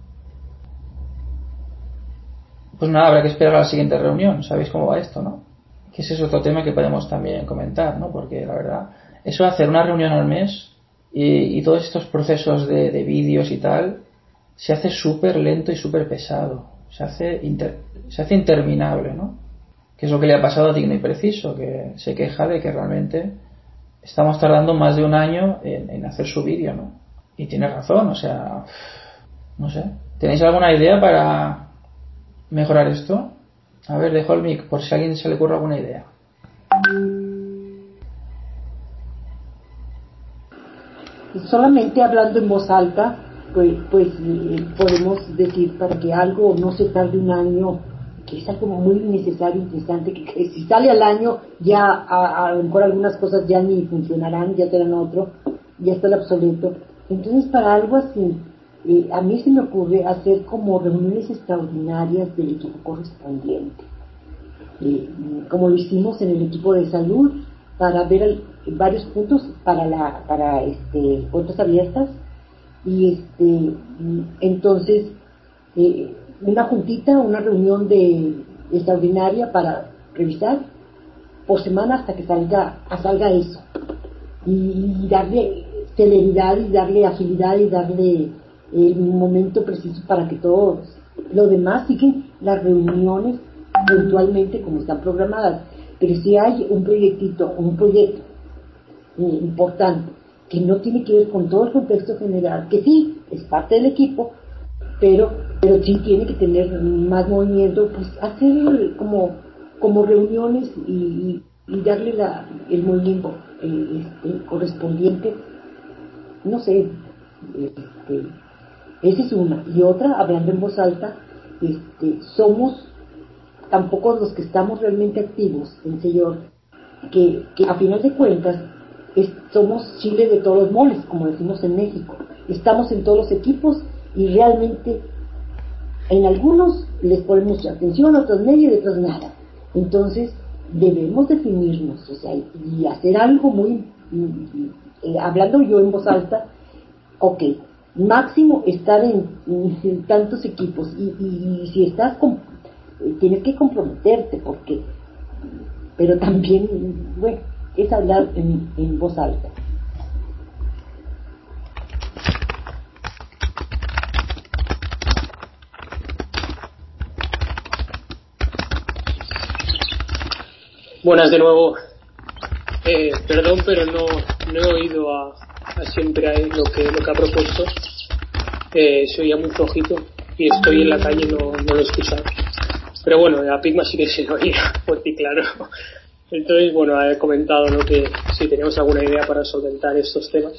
Pues nada, habrá que esperar a la siguiente reunión. Sabéis cómo va esto, ¿no? Que ese es otro tema que podemos también comentar, ¿no? Porque la verdad, eso de hacer una reunión al mes y todos estos procesos de vídeos y tal, se hace súper lento y súper pesado. Se hace interminable, ¿no? Que es lo que le ha pasado a Digno y Preciso, que se queja de que realmente estamos tardando más de un año en hacer su vídeo, ¿no? Y tiene razón, o sea, no sé. ¿Tenéis alguna idea para mejorar esto? A ver, dejo el mic por si a alguien se le ocurre alguna idea. Solamente hablando en voz alta, pues podemos decir, para que algo no se tarde un año, que es algo muy necesario, interesante, que si sale al año ya a lo mejor algunas cosas ya ni funcionarán, ya serán otro, ya está el obsoleto. Entonces, para algo así, a mí se me ocurre hacer como reuniones extraordinarias del equipo correspondiente, como lo hicimos en el equipo de salud, para ver varios puntos para puertas abiertas, y entonces una juntita, una reunión extraordinaria para revisar por semana hasta que salga eso, y darle celeridad y darle agilidad y darle el momento preciso para que todos lo demás siguen las reuniones puntualmente como están programadas. Pero si hay un proyecto importante que no tiene que ver con todo el contexto general, que sí es parte del equipo, pero sí tiene que tener más movimiento, pues hacer como reuniones y darle el movimiento correspondiente, no sé, esa es una. Y otra, hablando en voz alta, somos tampoco los que estamos realmente activos en Señor, que a final de cuentas somos chile de todos los moles, como decimos en México. Estamos en todos los equipos y realmente en algunos les ponemos atención, otros medio y otros nada. Entonces debemos definirnos, o sea, y hacer algo muy hablando yo en voz alta, ok, máximo estar en tantos equipos, y si estás tienes que comprometerte, pero también, bueno, es hablar en voz alta. Buenas de nuevo. Perdón, pero no he oído a siempre a él lo que ha propuesto. Se oía muy flojito y estoy en la calle, no lo he escuchado. Pero bueno, a Pigma sí que se lo oía fuerte y claro. Entonces, bueno, he comentado, ¿no?, que si tenemos alguna idea para solventar estos temas.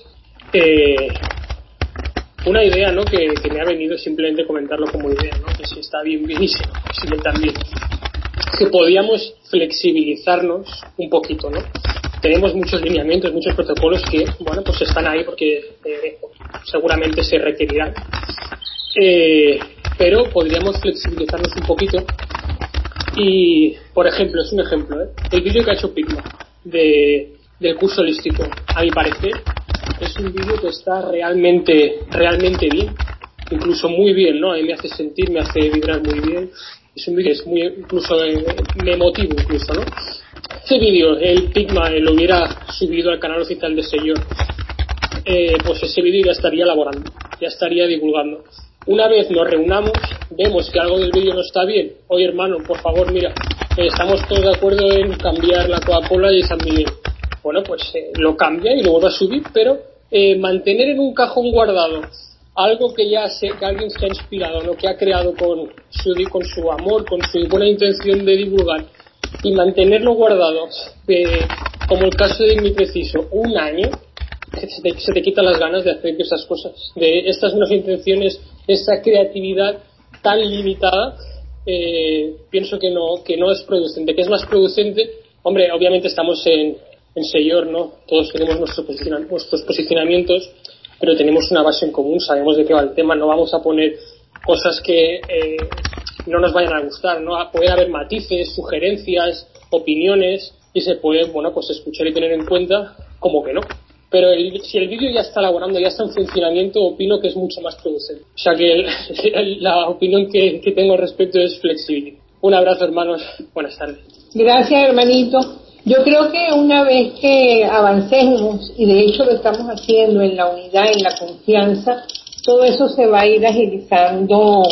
Una idea, ¿no?, que me ha venido simplemente comentarlo como idea, ¿no?, que si está bien y si bien también. Que podíamos flexibilizarnos un poquito, ¿no? Tenemos muchos lineamientos, muchos protocolos que, bueno, pues están ahí porque seguramente se requerirán. Pero podríamos flexibilizarnos un poquito. Y, por ejemplo, es un ejemplo, el vídeo que ha hecho Pigma del curso holístico, a mi parecer, es un vídeo que está realmente bien, incluso muy bien, ¿no? A mí me hace sentir, me hace vibrar muy bien. Es un vídeo que es muy, incluso me motiva incluso, ¿no? Este vídeo, el Pigma lo hubiera subido al canal oficial de Señor, pues ese vídeo ya estaría elaborando, ya estaría divulgando. Una vez nos reunamos, vemos que algo del vídeo no está bien. Oye, hermano, por favor, mira, estamos todos de acuerdo en cambiar la Coca-Cola y San Miguel. Bueno, pues lo cambia y lo vuelve a subir, pero mantener en un cajón guardado algo que ya sé que alguien se ha inspirado, ¿no?, que ha creado con su amor, con su buena intención de divulgar, y mantenerlo guardado, como el caso de Mi Preciso, un año, se te quitan las ganas de hacer esas cosas, de estas buenas intenciones, esa creatividad tan limitada. Pienso que no es producente, que es más producente. Hombre, obviamente estamos en Señor, ¿no? Todos tenemos nuestros posicionamientos, pero tenemos una base en común, sabemos de qué va el tema, no vamos a poner cosas que no nos vayan a gustar, ¿no? Puede haber matices, sugerencias, opiniones, y se puede, bueno, pues escuchar y tener en cuenta, como que no. Pero si el vídeo ya está elaborando, ya está en funcionamiento, opino que es mucho más producente. O sea que la opinión que tengo al respecto es flexible. Un abrazo, hermanos. Buenas tardes. Gracias, hermanito. Yo creo que una vez que avancemos, y de hecho lo estamos haciendo en la unidad, en la confianza, todo eso se va a ir agilizando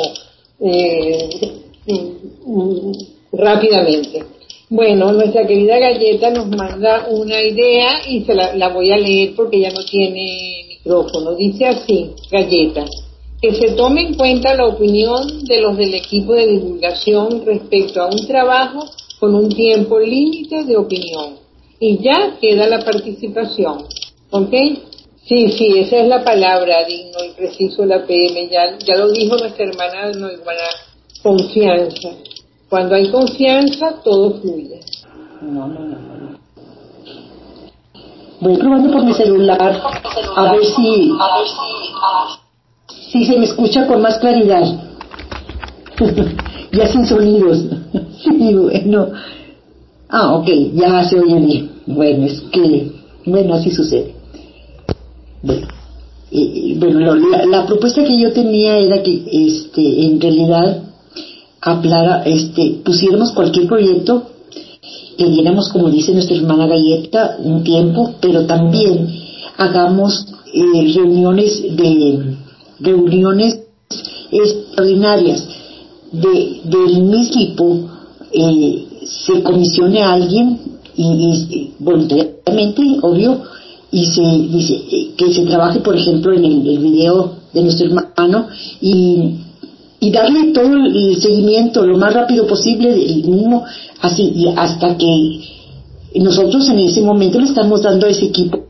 rápidamente. Bueno, nuestra querida Galleta nos manda una idea y la voy a leer porque ya no tiene micrófono. Dice así, Galleta: que se tome en cuenta la opinión de los del equipo de divulgación respecto a un trabajo con un tiempo límite de opinión. Y ya queda la participación. ¿Ok? Sí, esa es la palabra, digno y preciso, la PM. Ya lo dijo nuestra hermana confianza. Cuando hay confianza, todo fluye. No. Voy probando por mi celular a ver si se me escucha con más claridad. Ya sin sonidos. Sí, bueno. Ok, ya se oye bien. Bueno, así sucede. Bueno, Bueno, la propuesta que yo tenía era que en realidad pusiéramos cualquier proyecto, que diéramos, como dice nuestra hermana Galleta, un tiempo, pero también hagamos reuniones extraordinarias del mismo tipo, se comisione a alguien y voluntariamente, obvio, y se dice que se trabaje, por ejemplo, en el video de nuestro hermano y darle todo el seguimiento lo más rápido posible del mismo, así, y hasta que nosotros en ese momento le estamos dando a ese equipo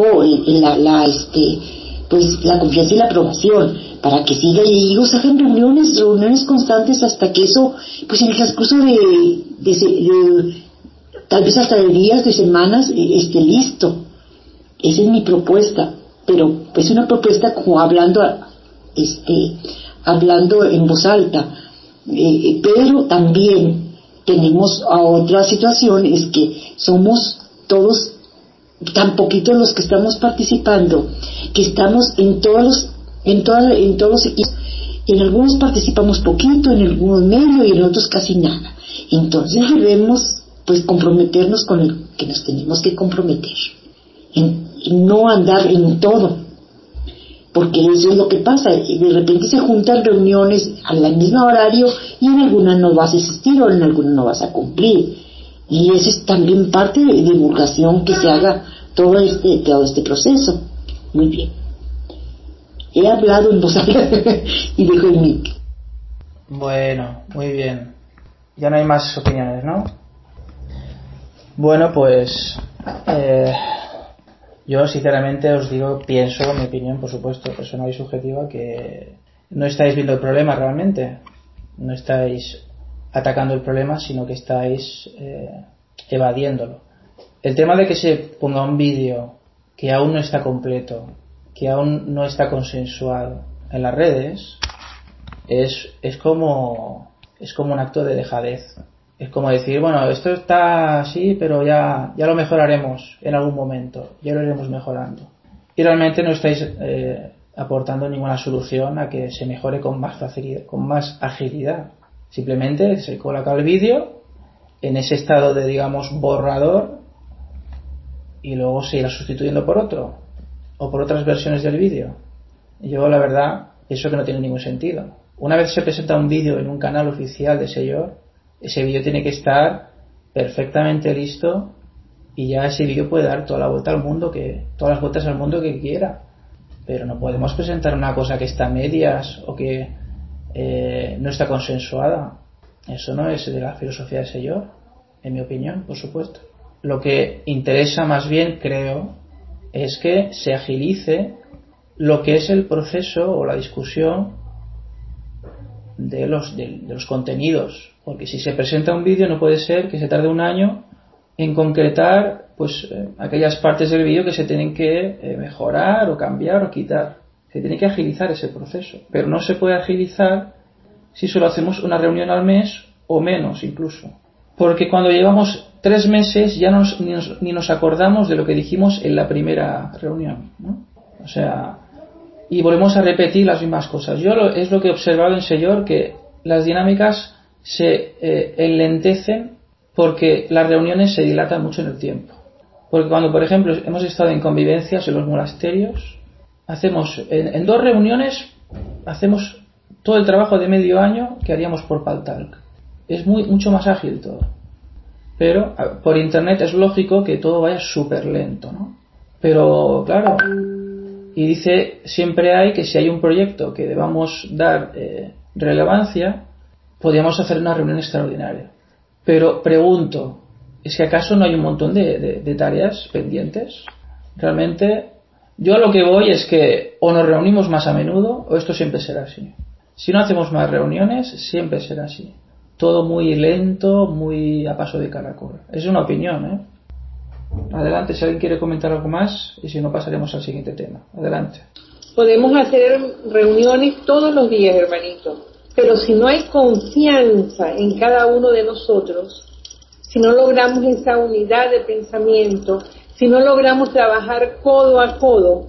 la confianza y la aprobación para que siga, y ellos hagan reuniones constantes hasta que eso, pues en el transcurso de tal vez hasta de días, de semanas, esté listo. Esa es mi propuesta, pero es una propuesta como hablando en voz alta, pero también tenemos a otra situación, es que somos todos tan poquitos los que estamos participando, que estamos en todos los equipos, y en algunos participamos poquito, en algunos medio y en otros casi nada. Entonces debemos pues comprometernos con el que nos tenemos que comprometer, y no andar en todo, porque eso es lo que pasa. De repente se juntan reuniones al mismo horario y en algunas no vas a asistir o en algunas no vas a cumplir, y eso es también parte de divulgación, que se haga todo este proceso. Muy bien, he hablado en voz alta y dejo el mic. Bueno, muy bien, ya no hay más opiniones, ¿no? Bueno, pues yo sinceramente os digo, pienso, mi opinión, por supuesto, personal y subjetiva, que no estáis viendo el problema realmente, no estáis atacando el problema, sino que estáis evadiéndolo. El tema de que se ponga un vídeo que aún no está completo, que aún no está consensuado en las redes, es como un acto de dejadez. Es como decir, bueno, esto está así, pero ya lo mejoraremos en algún momento, ya lo iremos mejorando. Y realmente no estáis aportando ninguna solución a que se mejore con más facilidad, con más agilidad. Simplemente se coloca el vídeo en ese estado de, digamos, borrador, y luego se irá sustituyendo por otro, o por otras versiones del vídeo. Y yo, la verdad, eso que no tiene ningún sentido. Una vez se presenta un vídeo en un canal oficial de Sellor, ese vídeo tiene que estar perfectamente listo, y ya ese vídeo puede dar toda la vuelta al mundo, todas las vueltas al mundo que quiera. Pero no podemos presentar una cosa que está a medias o que no está consensuada. Eso no es de la filosofía de Sellor, en mi opinión, por supuesto. Lo que interesa más bien, creo, es que se agilice lo que es el proceso o la discusión de los contenidos, porque si se presenta un vídeo no puede ser que se tarde un año en concretar pues aquellas partes del vídeo que se tienen que mejorar o cambiar o quitar. Se tiene que agilizar ese proceso, pero no se puede agilizar si solo hacemos una reunión al mes o menos incluso, porque cuando llevamos 3 meses ya ni nos acordamos de lo que dijimos en la primera reunión, ¿no? O sea, y volvemos a repetir las mismas cosas. Es lo que he observado en Sellor, que las dinámicas se enlentecen porque las reuniones se dilatan mucho en el tiempo. Porque cuando, por ejemplo, hemos estado en convivencias en los monasterios, hacemos en 2 reuniones hacemos todo el trabajo de medio año que haríamos por Paltalk. Es mucho más ágil todo. Pero por internet es lógico que todo vaya súper lento, ¿no? Pero claro, y dice, siempre hay que si hay un proyecto que debamos dar relevancia, podríamos hacer una reunión extraordinaria. Pero pregunto, ¿es que acaso no hay un montón de tareas pendientes? Realmente, yo a lo que voy es que o nos reunimos más a menudo o esto siempre será así. Si no hacemos más reuniones, siempre será así. Todo muy lento, muy a paso de caracol. Es una opinión, ¿eh? Adelante, si alguien quiere comentar algo más, y si no pasaremos al siguiente tema. Adelante. Podemos hacer reuniones todos los días, hermanito, pero si no hay confianza en cada uno de nosotros, si no logramos esa unidad de pensamiento, si no logramos trabajar codo a codo,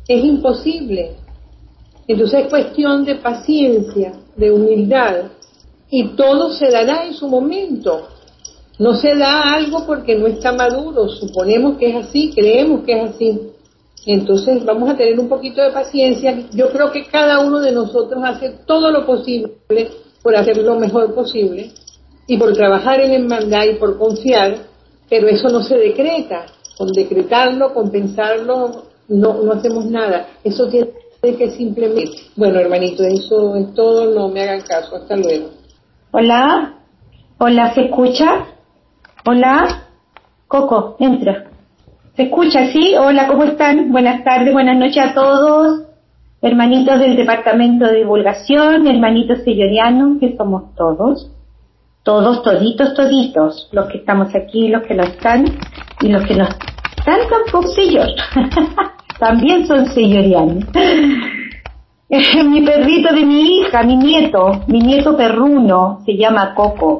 es imposible. Entonces es cuestión de paciencia, de humildad, y todo se dará en su momento. No se da algo porque no está maduro, suponemos que es así, creemos que es así. Entonces vamos a tener un poquito de paciencia. Yo creo que cada uno de nosotros hace todo lo posible por hacer lo mejor posible y por trabajar en hermandad y por confiar, pero eso no se decreta. Con decretarlo, con pensarlo, no hacemos nada. Eso tiene que simplemente... Bueno, hermanito, eso es todo, no me hagan caso. Hasta luego. Hola, hola, ¿se escucha? Hola, Coco, entra. ¿Se escucha, sí? Hola, ¿cómo están? Buenas tardes, buenas noches a todos, hermanitos del Departamento de Divulgación, hermanitos sellorianos, que somos todos, toditos, los que estamos aquí, los que no están, y los que no están tampoco sellos, también son sellorianos. Mi perrito de mi hija, mi nieto perruno, se llama Coco.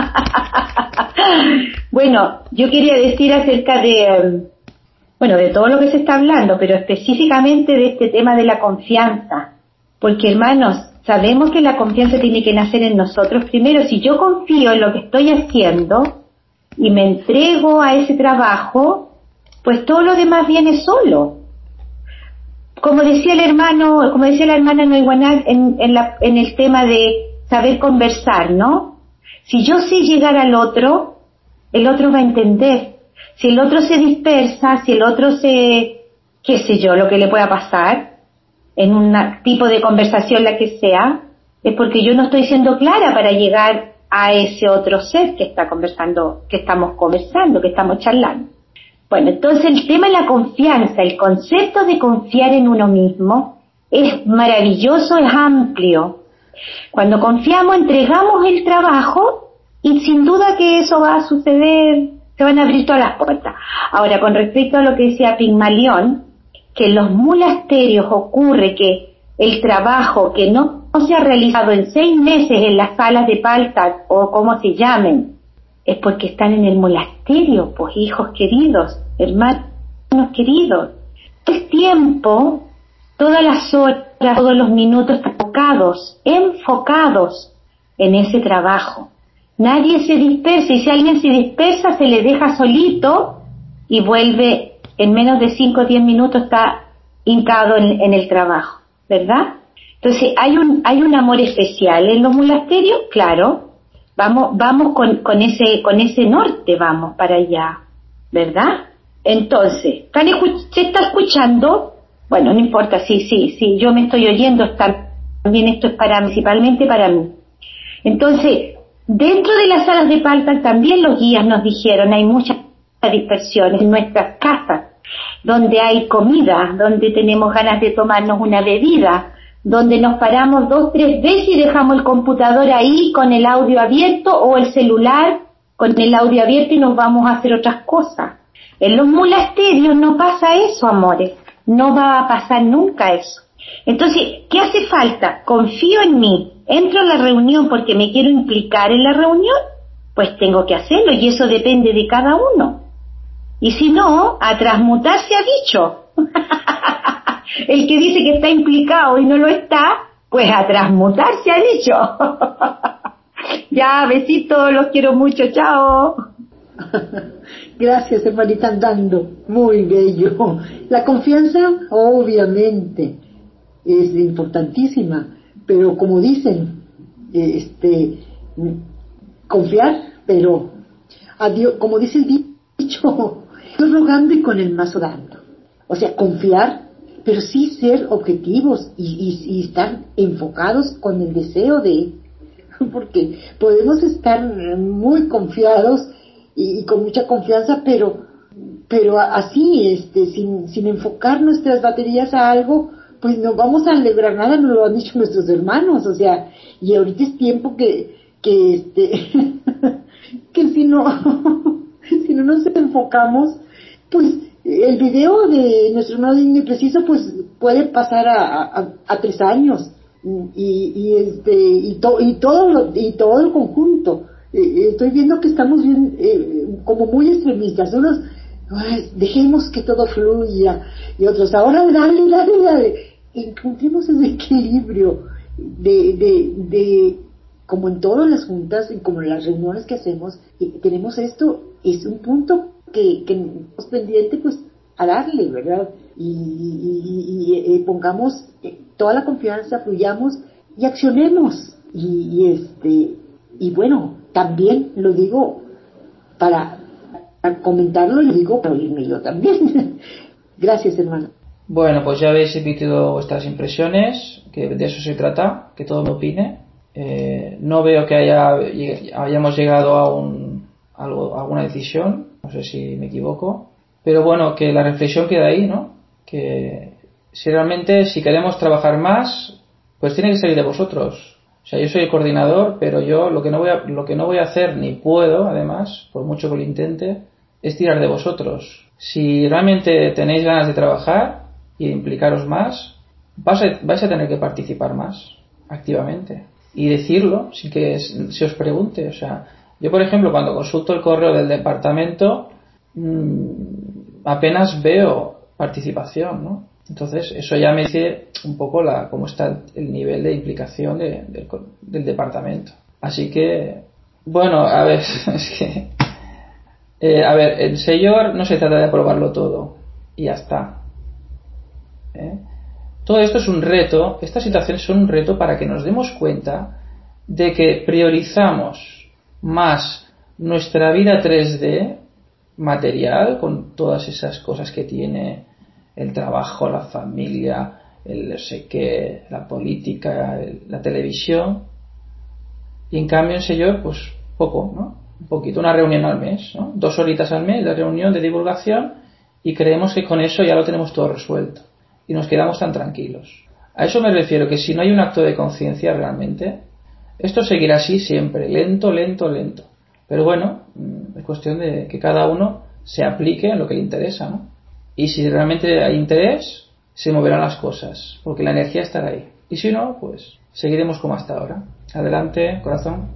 Bueno, yo quería decir acerca de todo lo que se está hablando, pero específicamente de este tema de la confianza, porque hermanos, sabemos que la confianza tiene que nacer en nosotros primero. Si yo confío en lo que estoy haciendo y me entrego a ese trabajo, pues todo lo demás viene solo. Como decía la hermana Noiguanal en el tema de saber conversar, ¿no? Si yo sé llegar al otro, el otro va a entender. Si el otro se dispersa, si el otro qué sé yo, lo que le pueda pasar en un tipo de conversación, la que sea, es porque yo no estoy siendo clara para llegar a ese otro ser que está conversando, que estamos charlando. Bueno, entonces el tema de la confianza, el concepto de confiar en uno mismo es maravilloso, es amplio. Cuando confiamos, entregamos el trabajo y sin duda que eso va a suceder, se van a abrir todas las puertas. Ahora, con respecto a lo que decía Pigmalión, que en los monasterios ocurre que el trabajo que no se ha realizado en 6 meses en las salas de Paltak o como se llamen, es porque están en el monasterio, pues hijos queridos, hermanos queridos. Es tiempo, todas las horas, todos los minutos enfocados en ese trabajo. Nadie se dispersa, y si alguien se dispersa se le deja solito y vuelve en menos de 5 o 10 minutos, está hincado en el trabajo, ¿verdad? Entonces hay un amor especial en los monasterios, claro. Vamos con ese norte, vamos para allá, ¿verdad? Entonces, ¿se está escuchando? Bueno, no importa, sí, yo me estoy oyendo, también esto es principalmente para mí. Entonces, dentro de las salas de Paltak también los guías nos dijeron, hay muchas dispersiones en nuestras casas, donde hay comida, donde tenemos ganas de tomarnos una bebida, donde nos paramos 2, 3 veces y dejamos el computador ahí con el audio abierto o el celular con el audio abierto y nos vamos a hacer otras cosas. En los monasterios no pasa eso, amores, no va a pasar nunca eso. Entonces, ¿qué hace falta? Confío en mí, entro a la reunión porque me quiero implicar en la reunión, pues tengo que hacerlo y eso depende de cada uno. Y si no, a transmutar se ha dicho. El que dice que está implicado y no lo está, pues a transmutar se ha dicho. Ya, besitos, los quiero mucho, chao. Gracias, hermanita Andando, muy bello. La confianza, obviamente, es importantísima, pero como dicen, confiar, pero a Dios, como dice el dicho, Dios rogando y con el mazo dando. O sea, confiar, pero sí ser objetivos y estar enfocados con el deseo de, porque podemos estar muy confiados y con mucha confianza, pero así, sin enfocar nuestras baterías a algo, pues no vamos a lograr nada, nos lo han dicho nuestros hermanos, o sea, y ahorita es tiempo que si no nos enfocamos, pues el video de nuestro hermano Digno y Preciso pues puede pasar a 3 años y todo el conjunto. Estoy viendo que estamos bien como muy extremistas. Unos Ay, dejemos que todo fluya, y otros, ahora dale, encontremos ese equilibrio de como en todas las juntas y como en las reuniones que hacemos, tenemos esto, es un punto que es pendiente, pues a darle, ¿verdad? Y pongamos toda la confianza, fluyamos y accionemos, y bueno, también lo digo para comentarlo, lo digo para oírme yo también. Gracias, hermano. Bueno, pues ya habéis emitido vuestras impresiones, que de eso se trata, que todo me opine. No veo que hayamos llegado a alguna decisión, no sé si me equivoco, pero bueno, que la reflexión queda ahí, ¿no? Que si queremos trabajar más, pues tiene que salir de vosotros. O sea, yo soy el coordinador, pero yo lo que no voy a hacer, ni puedo, además, por mucho que lo intente, es tirar de vosotros. Si realmente tenéis ganas de trabajar y de implicaros más, vais a tener que participar más activamente y decirlo sin que se os pregunte. O sea, yo por ejemplo cuando consulto el correo del departamento apenas veo participación, ¿no? Entonces eso ya me dice un poco cómo está el nivel de implicación del departamento. Así que bueno, a ver, es que el señor no se trata de aprobarlo todo y ya está. Todo esto es un reto, estas situaciones son un reto para que nos demos cuenta de que priorizamos más nuestra vida 3D material, con todas esas cosas que tiene el trabajo, la familia, el no sé qué, la política, la televisión, y en cambio el señor pues poco, ¿no? Un poquito, una reunión al mes, ¿no? 2 horitas al mes de reunión de divulgación, y creemos que con eso ya lo tenemos todo resuelto y nos quedamos tan tranquilos. A eso me refiero, que si no hay un acto de conciencia realmente, esto seguirá así siempre, lento. Pero bueno, es cuestión de que cada uno se aplique en lo que le interesa, ¿no? Y si realmente hay interés, se moverán las cosas, porque la energía estará ahí. Y si no, pues seguiremos como hasta ahora. Adelante, corazón.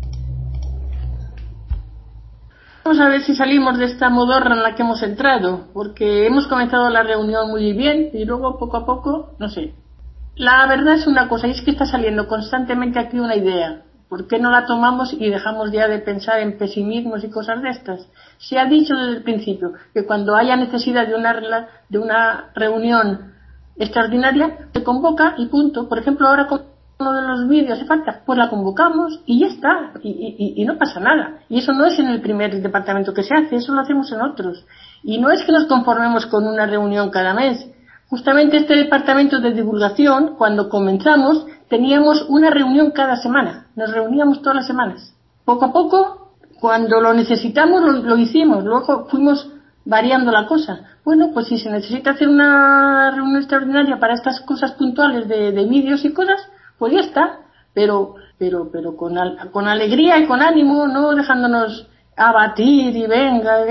Vamos a ver si salimos de esta modorra en la que hemos entrado, porque hemos comenzado la reunión muy bien y luego poco a poco, no sé. La verdad es una cosa, y es que está saliendo constantemente aquí una idea. ¿Por qué no la tomamos y dejamos ya de pensar en pesimismos y cosas de estas? Se ha dicho desde el principio que cuando haya necesidad de una reunión extraordinaria, se convoca y punto. Por ejemplo, ahora con uno de los vídeos hace falta, pues la convocamos y ya está, y no pasa nada. Y eso no es en el primer departamento que se hace, eso lo hacemos en otros. Y no es que nos conformemos con una reunión cada mes. Justamente este departamento de divulgación, cuando comenzamos, teníamos una reunión cada semana, nos reuníamos todas las semanas. Poco a poco, cuando lo necesitamos, lo hicimos, luego fuimos variando la cosa. Bueno, pues si se necesita hacer una reunión extraordinaria para estas cosas puntuales de vídeos y cosas, pues ya está, pero con alegría y con ánimo, no dejándonos abatir y venga,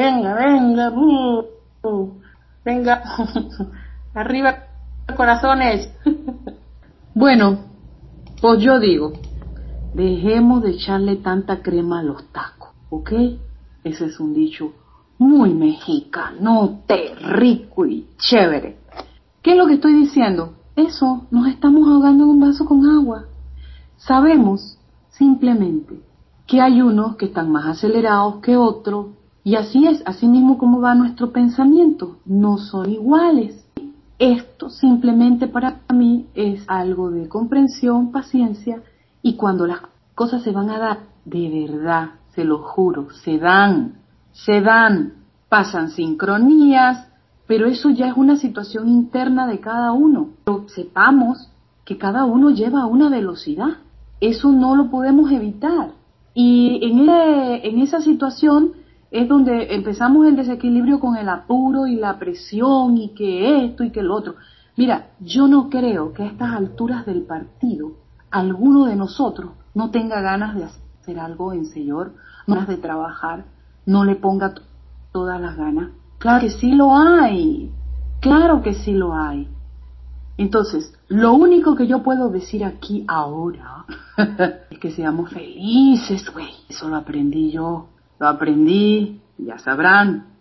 arriba corazones. Bueno, pues yo digo, dejemos de echarle tanta crema a los tacos, ¿ok? Ese es un dicho muy mexicano, rico y chévere. ¿Qué es lo que estoy diciendo? Eso, nos estamos ahogando en un vaso con agua. Sabemos, simplemente, que hay unos que están más acelerados que otros, y así es, así mismo como va nuestro pensamiento, no son iguales. Esto simplemente para mí es algo de comprensión, paciencia, y cuando las cosas se van a dar, de verdad, se lo juro, se dan, pasan sincronías, pero eso ya es una situación interna de cada uno. Pero sepamos que cada uno lleva a una velocidad, eso no lo podemos evitar. Y en esa situación es donde empezamos el desequilibrio con el apuro y la presión y que esto y que lo otro. Mira, yo no creo que a estas alturas del partido alguno de nosotros no tenga ganas de hacer algo en Señor, ganas de trabajar, no le ponga todas las ganas. Claro que sí lo hay, claro que sí lo hay. Entonces, lo único que yo puedo decir aquí ahora es que seamos felices, güey. Eso lo aprendí yo, ya sabrán.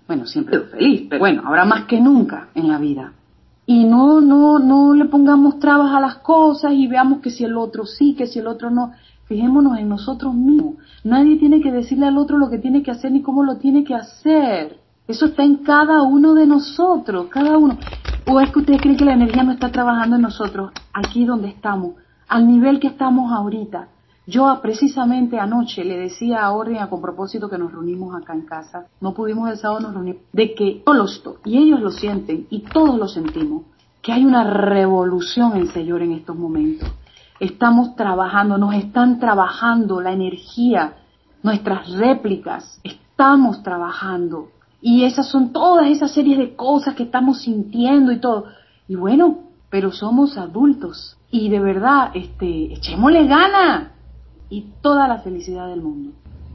Bueno, siempre feliz, pero bueno, ahora más que nunca en la vida. Y no le pongamos trabas a las cosas y veamos que si el otro sí, que si el otro no. Fijémonos en nosotros mismos. Nadie tiene que decirle al otro lo que tiene que hacer ni cómo lo tiene que hacer. Eso está en cada uno de nosotros, cada uno. ¿O es que ustedes creen que la energía no está trabajando en nosotros? Aquí donde estamos, al nivel que estamos ahorita. Yo precisamente anoche le decía a Orden, con propósito que nos reunimos acá en casa, no pudimos el sábado, nos reunimos, de que y ellos lo sienten, y todos lo sentimos, que hay una revolución en Señor en estos momentos. Estamos trabajando, nos están trabajando la energía, nuestras réplicas, estamos trabajando. Y esas son todas esas series de cosas que estamos sintiendo y todo. Y bueno, pero somos adultos, y de verdad, echémosle gana. Y toda la felicidad del mundo.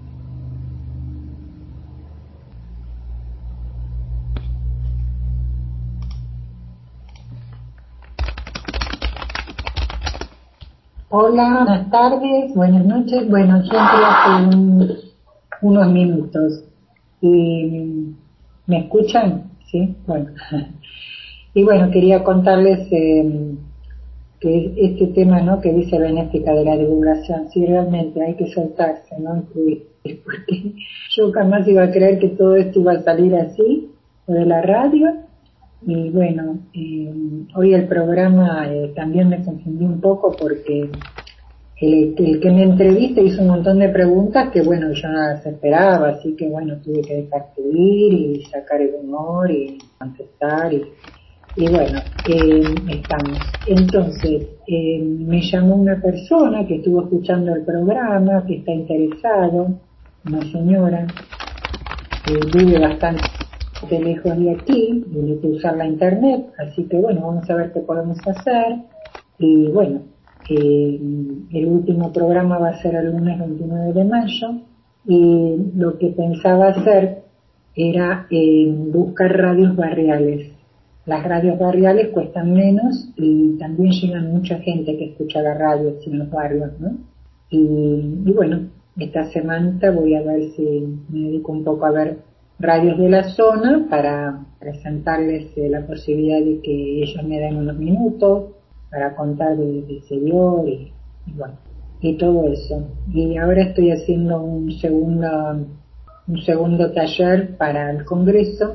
Hola, buenas tardes, buenas noches. Bueno, yo entré hace unos minutos. ¿Y me escuchan? Sí, bueno. Y bueno, quería contarles que este tema, ¿no?, que dice benéfica de la divulgación, sí, realmente hay que soltarse, ¿no?, porque yo jamás iba a creer que todo esto iba a salir así, lo de la radio. Y bueno, hoy el programa también me confundí un poco porque el que me entrevista hizo un montón de preguntas que bueno, yo no las esperaba, así que bueno, tuve que dejar fluir y sacar el humor y contestar y bueno, estamos. Entonces, me llamó una persona que estuvo escuchando el programa, que está interesado, una señora, vive bastante lejos de aquí, y hay que usar la internet, así que bueno, vamos a ver qué podemos hacer. Y bueno, el último programa va a ser el lunes 29 de mayo, y lo que pensaba hacer era buscar radios barriales. Las radios barriales cuestan menos y también llegan mucha gente que escucha la radio en los barrios, ¿no? Y bueno, esta semana voy a ver si me dedico un poco a ver radios de la zona para presentarles la posibilidad de que ellos me den unos minutos para contar de Señor y bueno, y todo eso. Y ahora estoy haciendo un segundo taller para el Congreso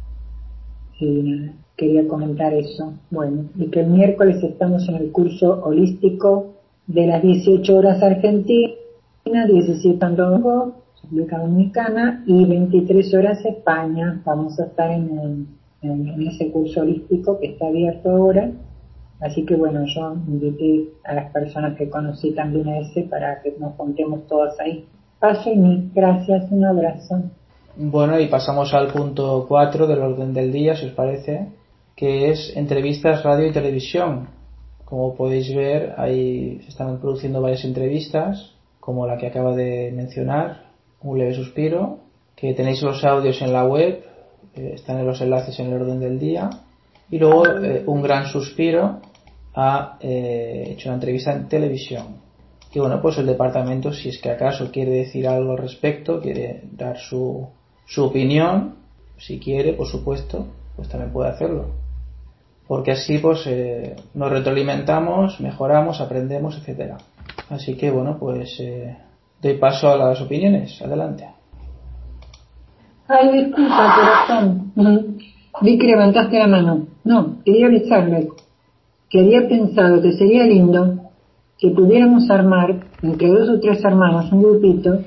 y quería comentar eso. Bueno, y que el miércoles estamos en el curso holístico de las 18 horas Argentina, 17 Santo Domingo, República Dominicana, y 23 horas España. Vamos a estar en ese curso holístico que está abierto ahora. Así que bueno, yo invité a las personas que conocí también a ese para que nos juntemos todas ahí. Paso y mil gracias, un abrazo. Bueno, y pasamos al punto 4 del orden del día, si os parece, que es entrevistas, radio y televisión. Como podéis ver, ahí se están produciendo varias entrevistas, como la que acaba de mencionar, Un leve suspiro, que tenéis los audios en la web, están en los enlaces en el orden del día, y luego Un gran suspiro ha hecho una entrevista en televisión. Y bueno, pues el departamento, si es que acaso quiere decir algo al respecto, quiere dar su opinión, si quiere, por supuesto, pues también puede hacerlo, porque así pues nos retroalimentamos, mejoramos, aprendemos, etcétera. Así que bueno, pues doy paso a las opiniones. Adelante. Ay, disculpa, corazón. Vi que levantaste la mano. No, quería avisarles que había pensado que sería lindo que pudiéramos armar entre 2 o 3 hermanos un grupito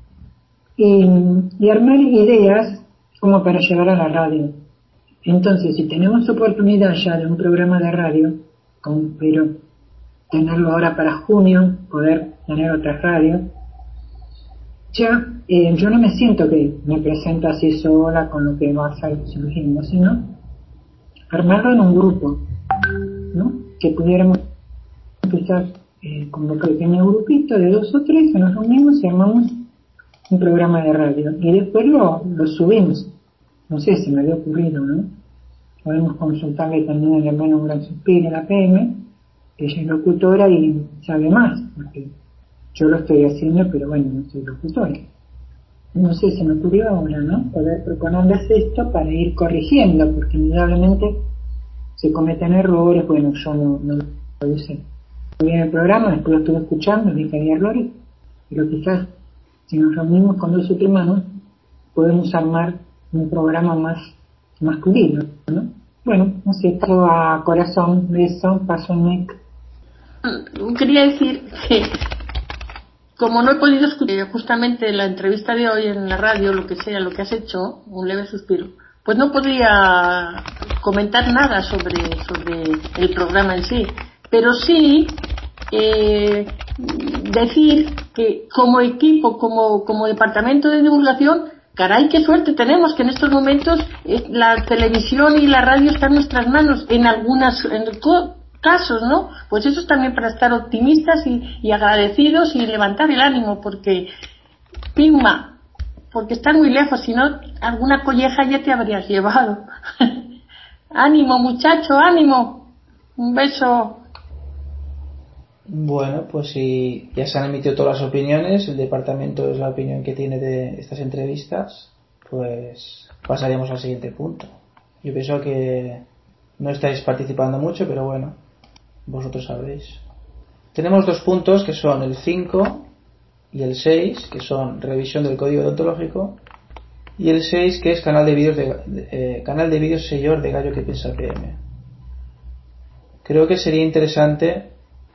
y armar ideas como para llevar a la radio. Entonces, si tenemos oportunidad ya de un programa de radio, pero tenerlo ahora para junio, poder tener otras radios, ya yo no me siento que me presento así sola con lo que va a estar surgiendo, sino armarlo en un grupo, ¿no? Que pudiéramos empezar con un pequeño grupito de 2 o 3, que nos reunimos y armamos un programa de radio y después lo subimos. No sé si me había ocurrido, ¿no? Podemos consultarle también al hermano Un gran suspiro, la PM, que ella es locutora y sabe más, porque yo lo estoy haciendo, pero bueno, no soy locutora. no sé, se me ocurrió ahora, ¿no? Poder proponerles esto para ir corrigiendo, porque indudablemente se cometen errores. Bueno, yo no lo hice muy bien el programa, después lo estuve escuchando, vi que había errores, pero quizás si nos reunimos con 2 o 3 manos podemos armar un programa más masculino, ¿no? Bueno, no sé, paso a Corazón, beso, paso a Nick. Quería decir que como no he podido escuchar justamente la entrevista de hoy en la radio, lo que sea, lo que has hecho, un leve suspiro, pues no podía comentar nada sobre el programa en sí, pero sí decir que como equipo, como departamento de divulgación, caray, qué suerte tenemos que en estos momentos la televisión y la radio están en nuestras manos en casos, ¿no? Pues eso es también para estar optimistas y agradecidos y levantar el ánimo, porque Pigma, porque están muy lejos, si no alguna colleja ya te habrías llevado. Ánimo, muchacho, ánimo. Un beso. Bueno, pues si ya se han emitido todas las opiniones, el departamento es la opinión que tiene de estas entrevistas, pues pasaríamos al siguiente punto. Yo pienso que no estáis participando mucho, pero bueno, vosotros sabréis. Tenemos 2 puntos que son el 5 y el 6, que son revisión del código deontológico, y el 6, que es canal de vídeos Sellor de Gallo que piensa PM. Creo que sería interesante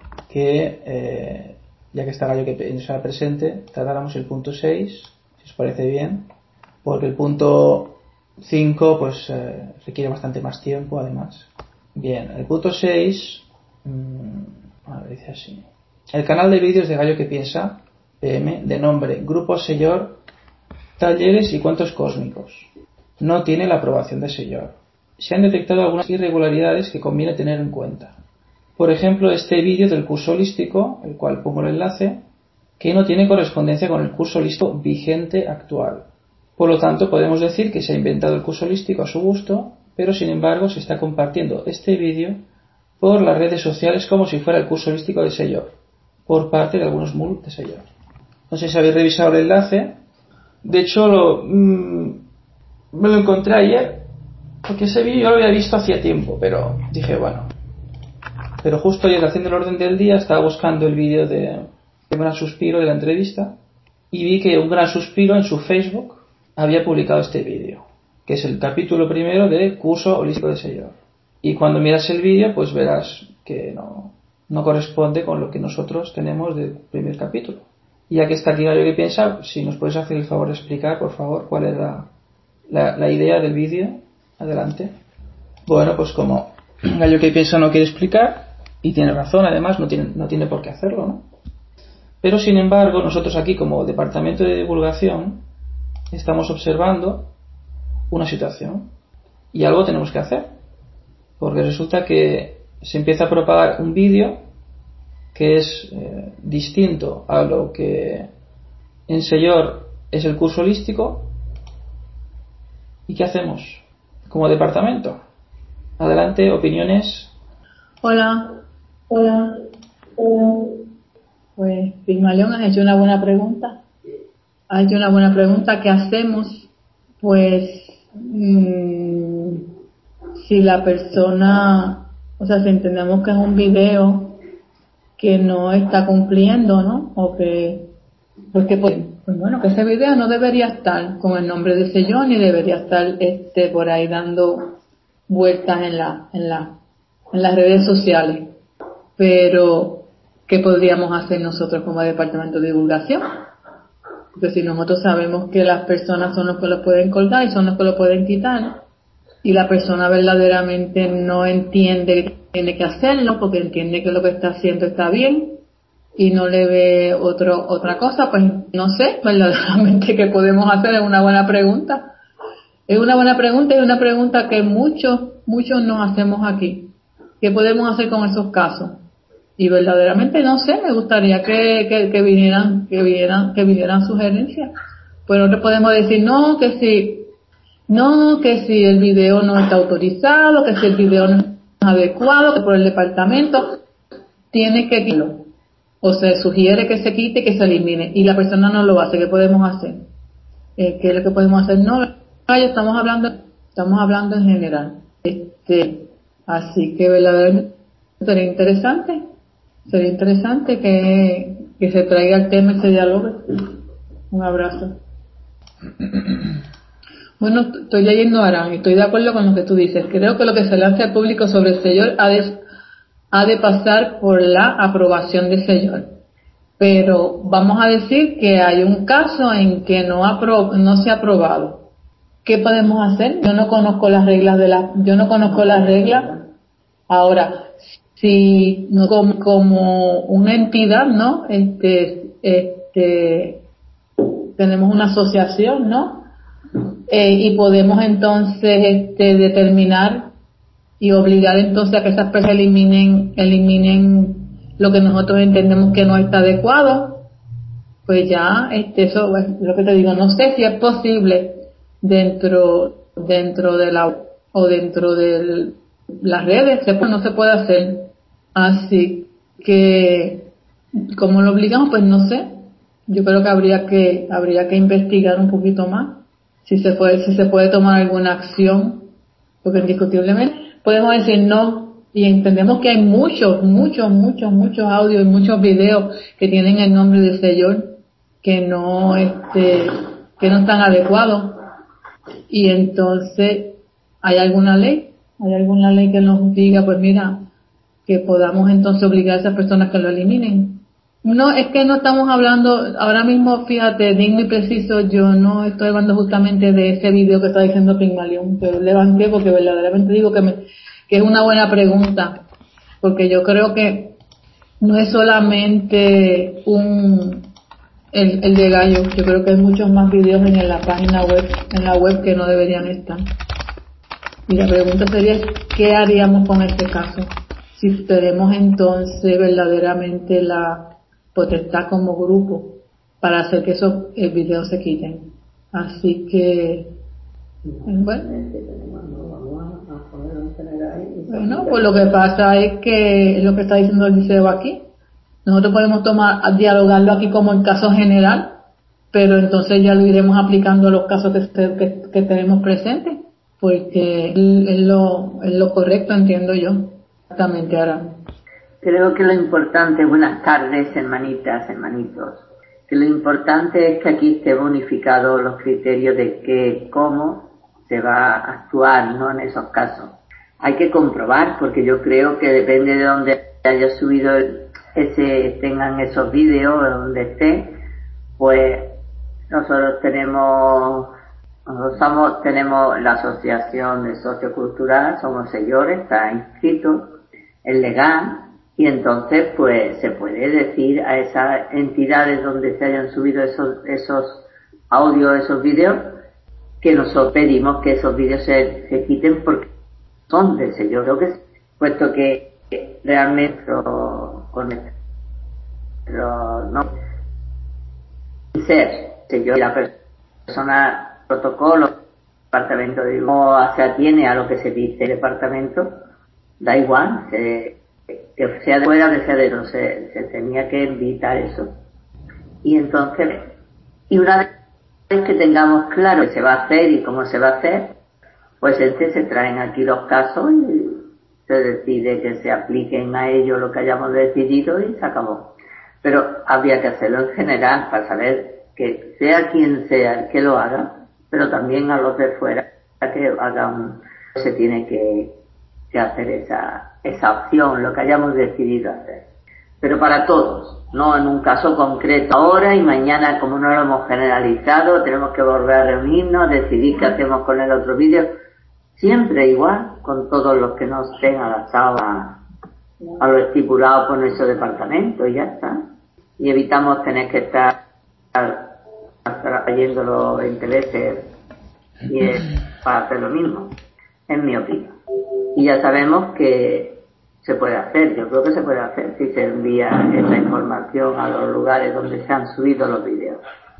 que, ya que está Gallo que piensa presente, tratáramos el punto 6, si os parece bien, porque el punto 5 pues requiere bastante más tiempo además. Bien, el punto 6 dice así: el canal de vídeos de Gallo que piensa PM, de nombre Grupo Sellor Talleres y Cuentos Cósmicos, no tiene la aprobación de Sellor. Se han detectado algunas irregularidades que conviene tener en cuenta. Por ejemplo, este vídeo del curso holístico, el cual pongo el enlace, que no tiene correspondencia con el curso holístico vigente actual. Por lo tanto, podemos decir que se ha inventado el curso holístico a su gusto, pero sin embargo se está compartiendo este vídeo por las redes sociales como si fuera el curso holístico de Sellor, por parte de algunos MUL de Sellor. No sé si habéis revisado el enlace. De hecho, me lo encontré ayer, porque ese vídeo yo lo había visto hacía tiempo, pero dije, bueno. Pero justo ayer, haciendo el orden del día, estaba buscando el vídeo de Un Gran Suspiro, de la entrevista, y vi que Un Gran Suspiro en su Facebook había publicado este vídeo, que es el capítulo primero del curso holístico de Sellor. Y cuando miras el vídeo, pues verás que no corresponde con lo que nosotros tenemos del primer capítulo. Y ya que está aquí Gallo que piensa, si nos puedes hacer el favor de explicar, por favor, cuál es la idea del vídeo. Adelante. Bueno, pues como Gallo que piensa no quiere explicar, y tiene razón, además, no tiene por qué hacerlo, ¿no? Pero sin embargo, nosotros aquí como departamento de divulgación estamos observando una situación y algo tenemos que hacer, porque resulta que se empieza a propagar un vídeo que es distinto a lo que en Sellor es el curso holístico. ¿Y qué hacemos como departamento? Adelante, opiniones. Hola. Pues Pigmalión, has hecho una buena pregunta. ¿Qué hacemos? Pues si la persona, o sea, si entendemos que es un video que no está cumpliendo, ¿no? O que, porque pues bueno, que ese video no debería estar con el nombre de Sellor, ni debería estar por ahí dando vueltas en las redes sociales. Pero ¿qué podríamos hacer nosotros como departamento de divulgación? Porque si nosotros sabemos que las personas son los que lo pueden colgar y son los que lo pueden quitar, y la persona verdaderamente no entiende que tiene que hacerlo porque entiende que lo que está haciendo está bien y no le ve otra cosa, pues no sé verdaderamente qué podemos hacer. Es una buena pregunta. Es una pregunta que muchos nos hacemos aquí. ¿Qué podemos hacer con esos casos? Y verdaderamente no sé, me gustaría que vinieran sugerencias. Pues nosotros podemos decir que si el video no está autorizado, que si el video no es adecuado, que por el departamento tiene que quitarlo, o se sugiere que se quite, que se elimine, y la persona no lo hace. ¿Qué podemos hacer? ¿qué es lo que podemos hacer? No, estamos hablando en general. Así que verdaderamente sería interesante que se traiga el tema y se dialogue. Un abrazo. Bueno, estoy leyendo a Aran y estoy de acuerdo con lo que tú dices. Creo que lo que se lance al público sobre el Sellor ha de pasar por la aprobación del Sellor. Pero vamos a decir que hay un caso en que no se ha aprobado. ¿Qué podemos hacer? Yo no conozco las reglas Ahora, si no como una entidad, ¿no? Tenemos una asociación, ¿no? Y podemos entonces determinar y obligar entonces a que esas personas eliminen lo que nosotros entendemos que no está adecuado. Pues ya, eso es lo que te digo. No sé si es posible dentro de las redes, no se puede hacer. Así que, ¿cómo lo obligamos? Pues no sé. Yo creo que habría que investigar un poquito más si se puede tomar alguna acción, porque indiscutiblemente podemos decir no, y entendemos que hay muchos audios y muchos videos que tienen el nombre de Sellor que no están adecuados, y entonces hay alguna ley que nos diga, pues mira, que podamos entonces obligar a esas personas que lo eliminen. No, es que no estamos hablando, ahora mismo, fíjate, digno y preciso, yo no estoy hablando justamente de ese video que está diciendo Pygmalion, que levanté porque verdaderamente digo que es una buena pregunta, porque yo creo que no es solamente el de Gallo, yo creo que hay muchos más videos en la página web, que no deberían estar. Y la pregunta sería, ¿qué haríamos con este caso? Si tenemos entonces verdaderamente la potestad como grupo para hacer que esos videos se quiten. Así que, bueno, pues lo que pasa es que es lo que está diciendo el liceo aquí. Nosotros podemos dialogarlo aquí como en caso general, pero entonces ya lo iremos aplicando a los casos que tenemos presentes, porque es lo correcto, entiendo yo. Exactamente, ahora. Creo que lo importante, buenas tardes, hermanitas, hermanitos, que lo importante es que aquí esté unificados los criterios de cómo se va a actuar, ¿no?, en esos casos. Hay que comprobar, porque yo creo que depende de donde haya subido tengan esos vídeos, donde esté, pues nosotros tenemos la asociación de sociocultural, somos Sellor, está inscrito, es legal. Y entonces, pues, se puede decir a esas entidades donde se hayan subido esos audios, esos vídeos, que nosotros pedimos que esos vídeos se quiten porque son del Sellor. Creo que, puesto que realmente no ser Sellor, la persona, protocolo, departamento no se atiene a lo que se dice el departamento, da igual, que sea de fuera, que sea de no, se tenía que evitar eso. Y entonces, una vez que tengamos claro qué se va a hacer y cómo se va a hacer, pues se traen aquí los casos y se decide que se apliquen a ellos lo que hayamos decidido y se acabó. Pero habría que hacerlo en general para saber que sea quien sea el que lo haga, pero también a los de fuera que hagan, se tiene que hacer esa opción, lo que hayamos decidido hacer. Pero para todos, no en un caso concreto ahora y mañana, como no lo hemos generalizado, tenemos que volver a reunirnos, decidir qué hacemos con el otro vídeo. Siempre igual, con todos los que no estén adaptados a lo estipulado por nuestro departamento, y ya está. Y evitamos tener que estar trayéndolo 20 veces y para hacer lo mismo, en mi opinión. Y ya sabemos que se puede hacer, yo creo que se puede hacer si se envía esa información a los lugares donde se han subido los vídeos.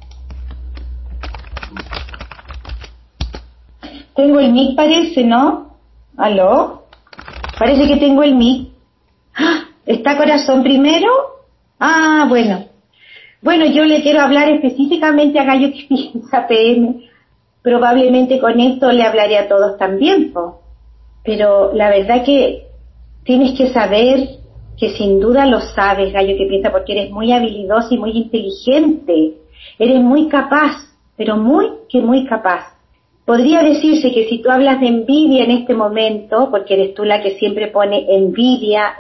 Tengo el mic, parece, ¿no? ¿Aló? Parece que tengo el mic. ¿Está Corazón primero? Ah, bueno. Bueno, yo le quiero hablar específicamente a Gallo que piensa PM. Probablemente con esto le hablaré a todos también, po. Pero la verdad que tienes que saber que sin duda lo sabes, Gallo que piensa, porque eres muy habilidoso y muy inteligente. Eres muy capaz, pero muy capaz. Podría decirse que si tú hablas de envidia en este momento, porque eres tú la que siempre pone envidia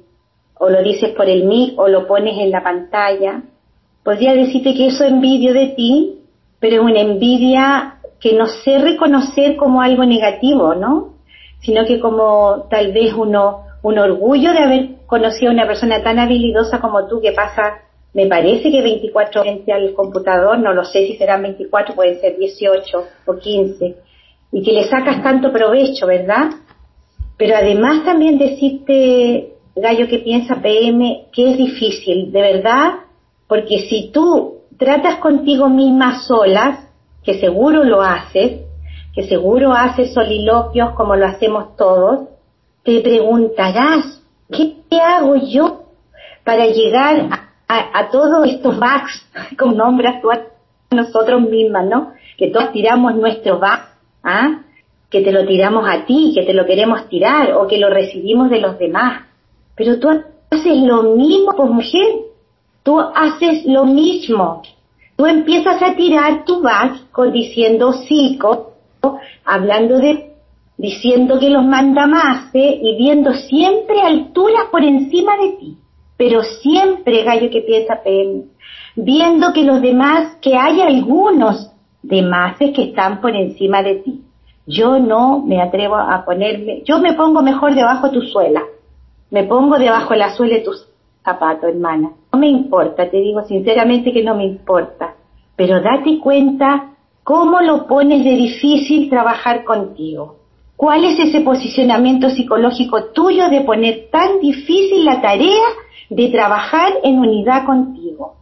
o lo dices por el mic o lo pones en la pantalla, podría decirte que eso envidio de ti, pero es una envidia que no sé reconocer como algo negativo, ¿no? Sino que como tal vez un orgullo de haber conocido a una persona tan habilidosa como tú, que pasa, me parece que 24 frente al computador, no lo sé si serán 24, pueden ser 18 o 15, y que le sacas tanto provecho, ¿verdad? Pero además también decirte, Gallo que piensa PM, que es difícil, de verdad, porque si tú tratas contigo misma solas, que seguro lo haces, que seguro haces soliloquios como lo hacemos todos, te preguntarás, ¿qué hago yo para llegar a todos estos bugs, como nombras tú a nosotros mismas, ¿no? Que todos tiramos nuestros bugs, ¿ah? Que te lo tiramos a ti, que te lo queremos tirar, o que lo recibimos de los demás. Pero tú haces lo mismo, pues mujer, tú haces lo mismo. Tú empiezas a tirar tu bug diciendo psico, hablando diciendo que los mandamases y viendo siempre alturas por encima de ti. Pero siempre, Gallo que piensa PM, viendo que los demás, que hay algunos demases que están por encima de ti. Yo no me atrevo a ponerme, yo me pongo mejor debajo de tu suela, me pongo debajo de la suela de tus zapatos, hermana. No me importa, te digo sinceramente que no me importa, pero date cuenta cómo lo pones de difícil trabajar contigo. ¿Cuál es ese posicionamiento psicológico tuyo de poner tan difícil la tarea de trabajar en unidad contigo?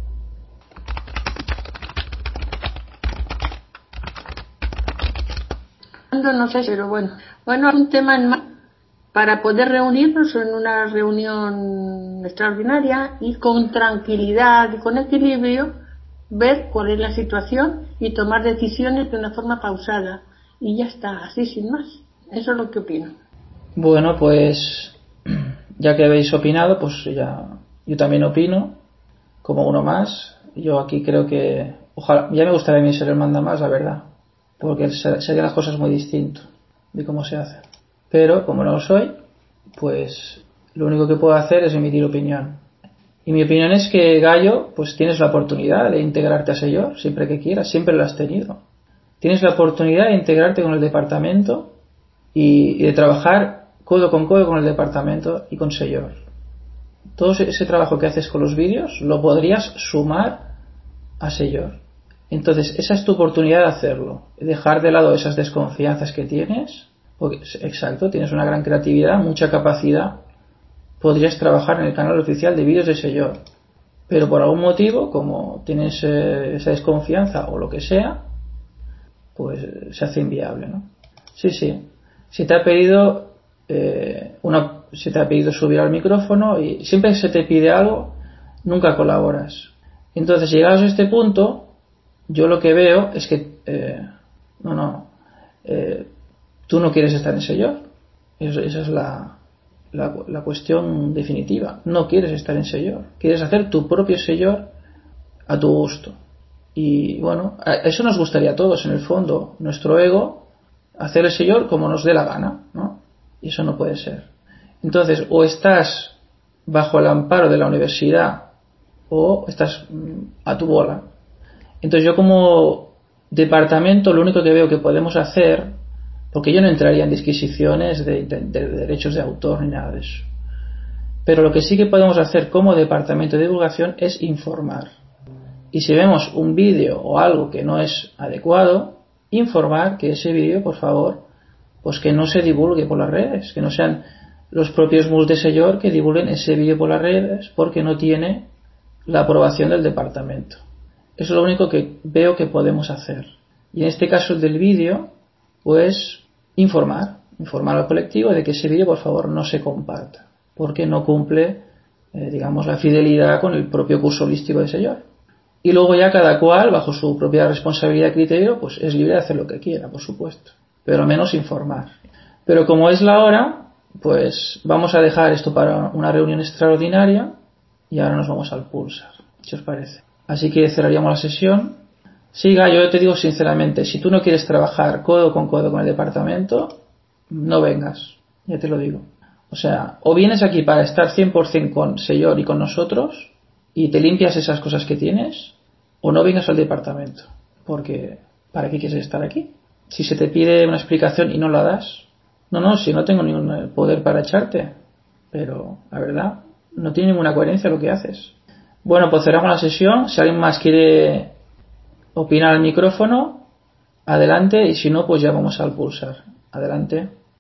No sé, pero bueno, es un tema para poder reunirnos en una reunión extraordinaria y con tranquilidad y con equilibrio ver cuál es la situación y tomar decisiones de una forma pausada, y ya está, así sin más. Eso es lo que opino. Bueno, pues ya que habéis opinado, pues ya yo también opino como uno más. Yo aquí creo que ojalá, ya me gustaría a mí ser el mandamás, la verdad, porque serían las cosas muy distinto de cómo se hace. Pero como no lo soy, pues lo único que puedo hacer es emitir opinión. Y mi opinión es que, Gallo, pues tienes la oportunidad de integrarte a Sellor siempre que quieras, siempre lo has tenido. Tienes la oportunidad de integrarte con el departamento y de trabajar codo con el departamento y con Sellor. Todo ese trabajo que haces con los vídeos lo podrías sumar a Sellor. Entonces esa es tu oportunidad de hacerlo, dejar de lado esas desconfianzas que tienes, porque exacto, tienes una gran creatividad, mucha capacidad, podrías trabajar en el canal oficial de vídeos de Sellor, pero por algún motivo, como tienes esa desconfianza o lo que sea, pues se hace inviable, ¿no? Sí, si te ha pedido si te ha pedido subir al micrófono y siempre que se te pide algo, nunca colaboras. Entonces, llegados a este punto, yo lo que veo es que tú no quieres estar en Sellor. Esa es la cuestión definitiva. No quieres estar en Sellor, quieres hacer tu propio Sellor a tu gusto. Y bueno, eso nos gustaría a todos en el fondo, nuestro ego, hacer el Sellor como nos dé la gana, ¿no? Y eso no puede ser. Entonces, o estás bajo el amparo de la universidad o estás a tu bola. Entonces yo como departamento lo único que veo que podemos hacer, porque yo no entraría en disquisiciones de derechos de autor ni nada de eso, pero lo que sí que podemos hacer como departamento de divulgación es informar. Y si vemos un vídeo o algo que no es adecuado, informar que ese vídeo, por favor, pues que no se divulgue por las redes, que no sean los propios MUS de Sellor que divulguen ese vídeo por las redes porque no tiene la aprobación del departamento. Eso es lo único que veo que podemos hacer. Y en este caso el del vídeo, pues informar al colectivo de que ese vídeo por favor no se comparta porque no cumple digamos la fidelidad con el propio curso holístico de Sellor. Y luego ya cada cual, bajo su propia responsabilidad y criterio, pues es libre de hacer lo que quiera, por supuesto. Pero al menos informar. Pero como es la hora, pues vamos a dejar esto para una reunión extraordinaria y ahora nos vamos al Pulsar, si os parece. Así que cerraríamos la sesión. Siga, yo te digo sinceramente, si tú no quieres trabajar codo con el departamento, no vengas, ya te lo digo. O sea, o vienes aquí para estar 100% con Señor y con nosotros y te limpias esas cosas que tienes, o no vengas al departamento, porque ¿para qué quieres estar aquí? Si se te pide una explicación y no la das, no, si no tengo ningún poder para echarte, pero la verdad, no tiene ninguna coherencia lo que haces. Bueno, pues cerramos la sesión. Si alguien más quiere opinar al micrófono, adelante, y si no, pues ya vamos al Pulsar. Adelante.